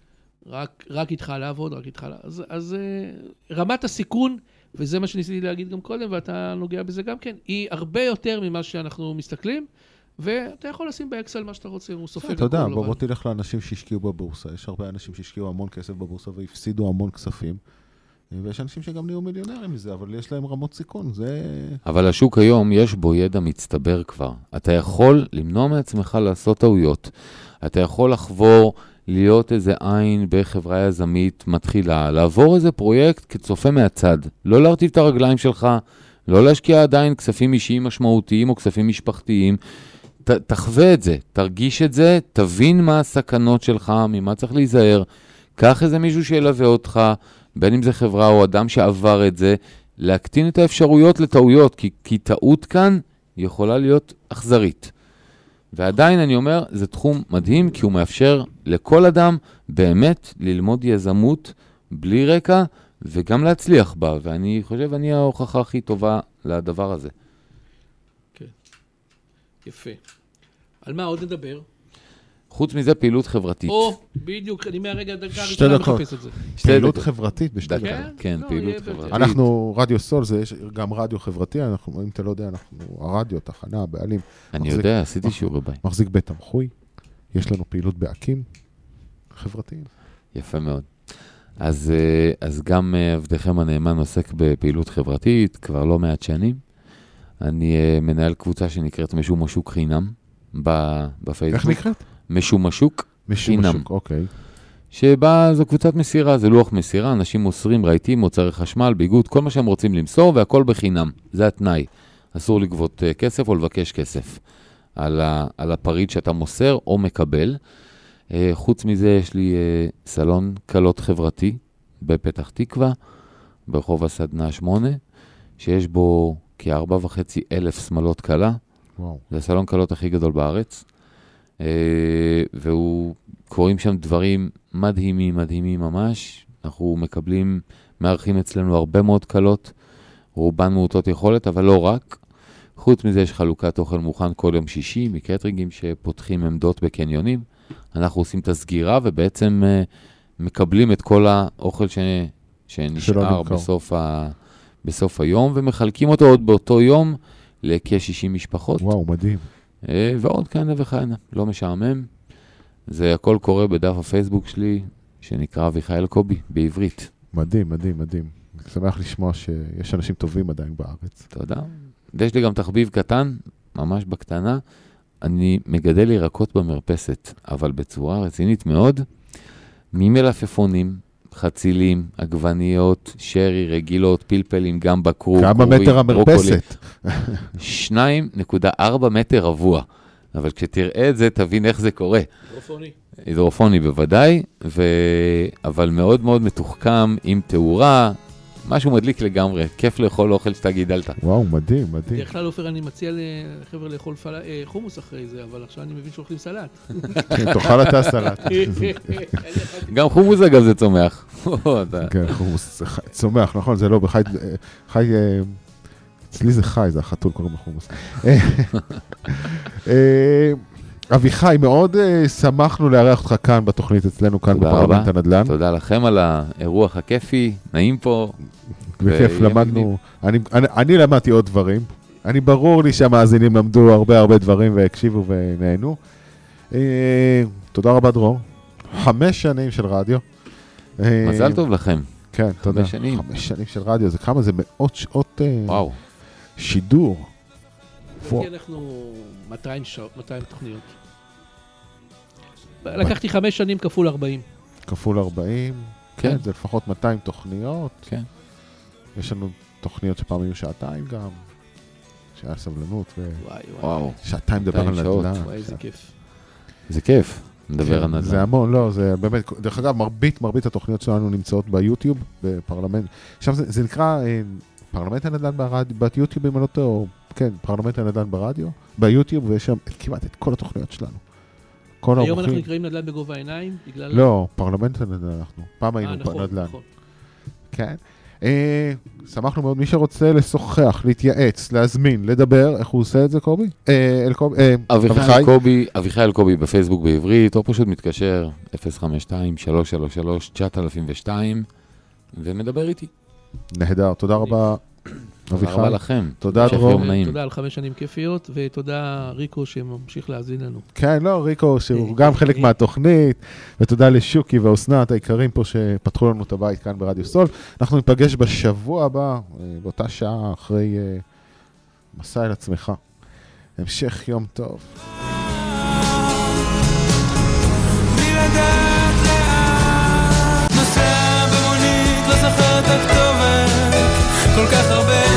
רק, רק איתך לעבוד, רק איתך לעבוד. אז, אז רמת הסיכון, וזה מה שניסיתי להגיד גם קודם, ואתה נוגע בזה גם כן, היא הרבה יותר ממה שאנחנו מסתכלים, ואתה יכול לשים באקסל מה שאתה רוצה, הוא סופג. אתה יודע, בוא תלך לאנשים שהשקיעו בבורסה, יש הרבה אנשים שהשקיעו המון כסף בבורסה, והפסידו המון כספים, ויש אנשים שגם נהיו מיליונרים מזה, אבל יש להם רמות סיכון, זה... אבל השוק היום, יש בו ידע מצטבר כבר. אתה יכול למנוע מעצמך לעשות טעויות. אתה יכול לחבור, להיות איזה עין בחברה יזמית מתחילה, לעבור איזה פרויקט כצופה מהצד. לא להרטיב את הרגליים שלך, לא להשקיע עדיין כספים אישיים משמעותיים או כספים משפחתיים. ת, תחווה את זה, תרגיש את זה, תבין מה הסכנות שלך, ממה צריך להיזהר. קח איזה מישהו שילווה אותך, בין אם זה חברה או אדם שעבר את זה, להקטין את האפשרויות לטעויות, כי, כי טעות כאן יכולה להיות אכזרית. ועדיין אני אומר, זה תחום מדהים, כי הוא מאפשר לכל אדם באמת ללמוד יזמות בלי רקע, וגם להצליח בה, ואני חושב, אני ההוכחה הכי טובה לדבר הזה. כן, יפה. על מה עוד נדבר? חוץ מזה, פעילות חברתית. או, בדיוק, אני מהרגע דקה שתי ראשונה דקות. מחפש את זה. פעילות חברתית בשתי דקות. כן? כן, לא, פעילות יהיה חברתית. אנחנו, רדיו סול, זה יש גם רדיו חברתי, אנחנו, אם אתה לא יודע, אנחנו, הרדיו, תחנה, בעלים. אני מחזיק- יודע, עשיתי שיעורי בית. מחזיק בית תמחוי, יש לנו פעילות באקים חברתיים. יפה מאוד. אז, אה, אז גם אה, עבדכם הנאמן עוסק בפעילות חברתית, כבר לא מעט שנים. אני אה, מנהל קבוצה שנקראת משומשוק חינם ב- בפייסבוק. איך נקראת? משומשוק חינם. משוק, אוקיי. שבה זו קבוצת מסירה, זה לוח מסירה, אנשים מוסרים רהיטים, מוצרי חשמל, ביגוד, כל מה שהם רוצים למסור, והכל בחינם. זה התנאי. אסור לגבות uh, כסף או לבקש כסף על, ה, על הפריט שאתה מוסר או מקבל. Uh, חוץ מזה, יש לי uh, סלון קלות חברתי בפתח תקווה, ברחוב הסדנה שמונה, שיש בו כארבע וחצי אלף שמלות קלה. וואו. זה הסלון קלות הכי גדול בארץ. Uh, והוא... קוראים שם דברים מדהימים, מדהימים ממש. אנחנו מקבלים, מארחים אצלנו הרבה מאוד קלות, רובן מעוטות יכולת, אבל לא רק. חוץ מזה יש חלוקת אוכל מוכן כל יום שישי, מקטרינגים שפותחים עמדות בקניונים. אנחנו עושים את הסגירה ובעצם uh, מקבלים את כל האוכל ש... שנשאר בסוף, ה... בסוף היום, ומחלקים אותו עוד באותו יום לכ-שישים משפחות. וואו, מדהים. Uh, ועוד כהנה וכהנה, לא משעמם. זה הכל קורה בדף הפייסבוק שלי, שנקרא אביחי אלקובי, בעברית. מדהים, מדהים, מדהים. אני שמח לשמוע שיש אנשים טובים עדיין בארץ. תודה. ויש לי גם תחביב קטן, ממש בקטנה. אני מגדל ירקות במרפסת, אבל בצורה רצינית מאוד. ממלפפונים, חצילים, עגבניות, שרי, רגילות, פלפלים, גם בקרו. כמה מטר המרפסת? שניים נקודה ארבע מטר רבוע. אבל כשתראה את זה, תבין איך זה קורה. הידרופוני. הידרופוני בוודאי, ו... אבל מאוד מאוד מתוחכם, עם תאורה, משהו מדליק לגמרי. כיף לאכול אוכל שאתה גידלת. וואו, מדהים, מדהים. בדרך כלל, אופר, אני מציע לחבר'ה לאכול פל... חומוס אחרי זה, אבל עכשיו אני מבין שאוכלים סלט. כן, תאכל אתה סלט. גם חומוס אגב זה צומח. כן, חומוס, צומח, נכון, זה לא בחי... חי... אצלי זה חי, זה החתול קוראים לחומוס. אביחי, מאוד שמחנו לארח אותך כאן בתוכנית אצלנו, כאן בפרלמנט הנדל"ן. תודה לכם על האירוח הכיפי, נעים פה. וכיף, למדנו, אני למדתי עוד דברים. אני ברור לי שהמאזינים למדו הרבה הרבה דברים והקשיבו ונהנו. תודה רבה דרור. חמש שנים של רדיו. מזל טוב לכם. כן, תודה. חמש שנים. חמש שנים של רדיו, זה כמה? זה מאות שעות וואו. שידור. לפי אנחנו מאתיים תוכניות. לקחתי חמש שנים כפול ארבעים. כפול ארבעים, כן, זה לפחות מאתיים תוכניות. כן. יש לנו תוכניות שפעם היו שעתיים גם, שהיה סבלנות. וואי וואו. שעתיים מדבר על נדל"ן. וואי, איזה כיף. זה כיף, מדבר על נדל"ן. זה המון, לא, זה באמת, דרך אגב, מרבית, מרבית התוכניות שלנו נמצאות ביוטיוב, בפרלמנט. עכשיו זה נקרא פרלמנט הנדל"ן ביוטיוב, אם אני לא טועה, או כן, פרלמנט הנדל"ן ברדיו, ביוטיוב, ויש שם כמעט את כל התוכניות שלנו. היום אנחנו נקראים נדל"ן בגובה העיניים, בגלל... לא, פרלמנט הנדל"ן אנחנו. פעם היינו נדל"ן. כן. שמחנו מאוד, מי שרוצה לשוחח, להתייעץ, להזמין, לדבר, איך הוא עושה את זה, קובי? אביחי אלקובי בפייסבוק בעברית, או פשוט מתקשר אפס חמש שתיים שלוש שלוש שלוש תשע אפס אפס שתיים ומדבר איתי. נהדר, תודה רבה. תודה רבה לכם. תודה דרור. תודה על חמש שנים כיפיות, ותודה ריקו שממשיך להזין לנו. כן, לא, ריקו שהוא גם חלק מהתוכנית, ותודה לשוקי ואוסנת היקרים פה שפתחו לנו את הבית כאן ברדיו סול. אנחנו ניפגש בשבוע הבא, באותה שעה אחרי מסע אל עצמך. המשך יום טוב. נוסע במונית, לא זוכר את הכתובת, כל כך הרבה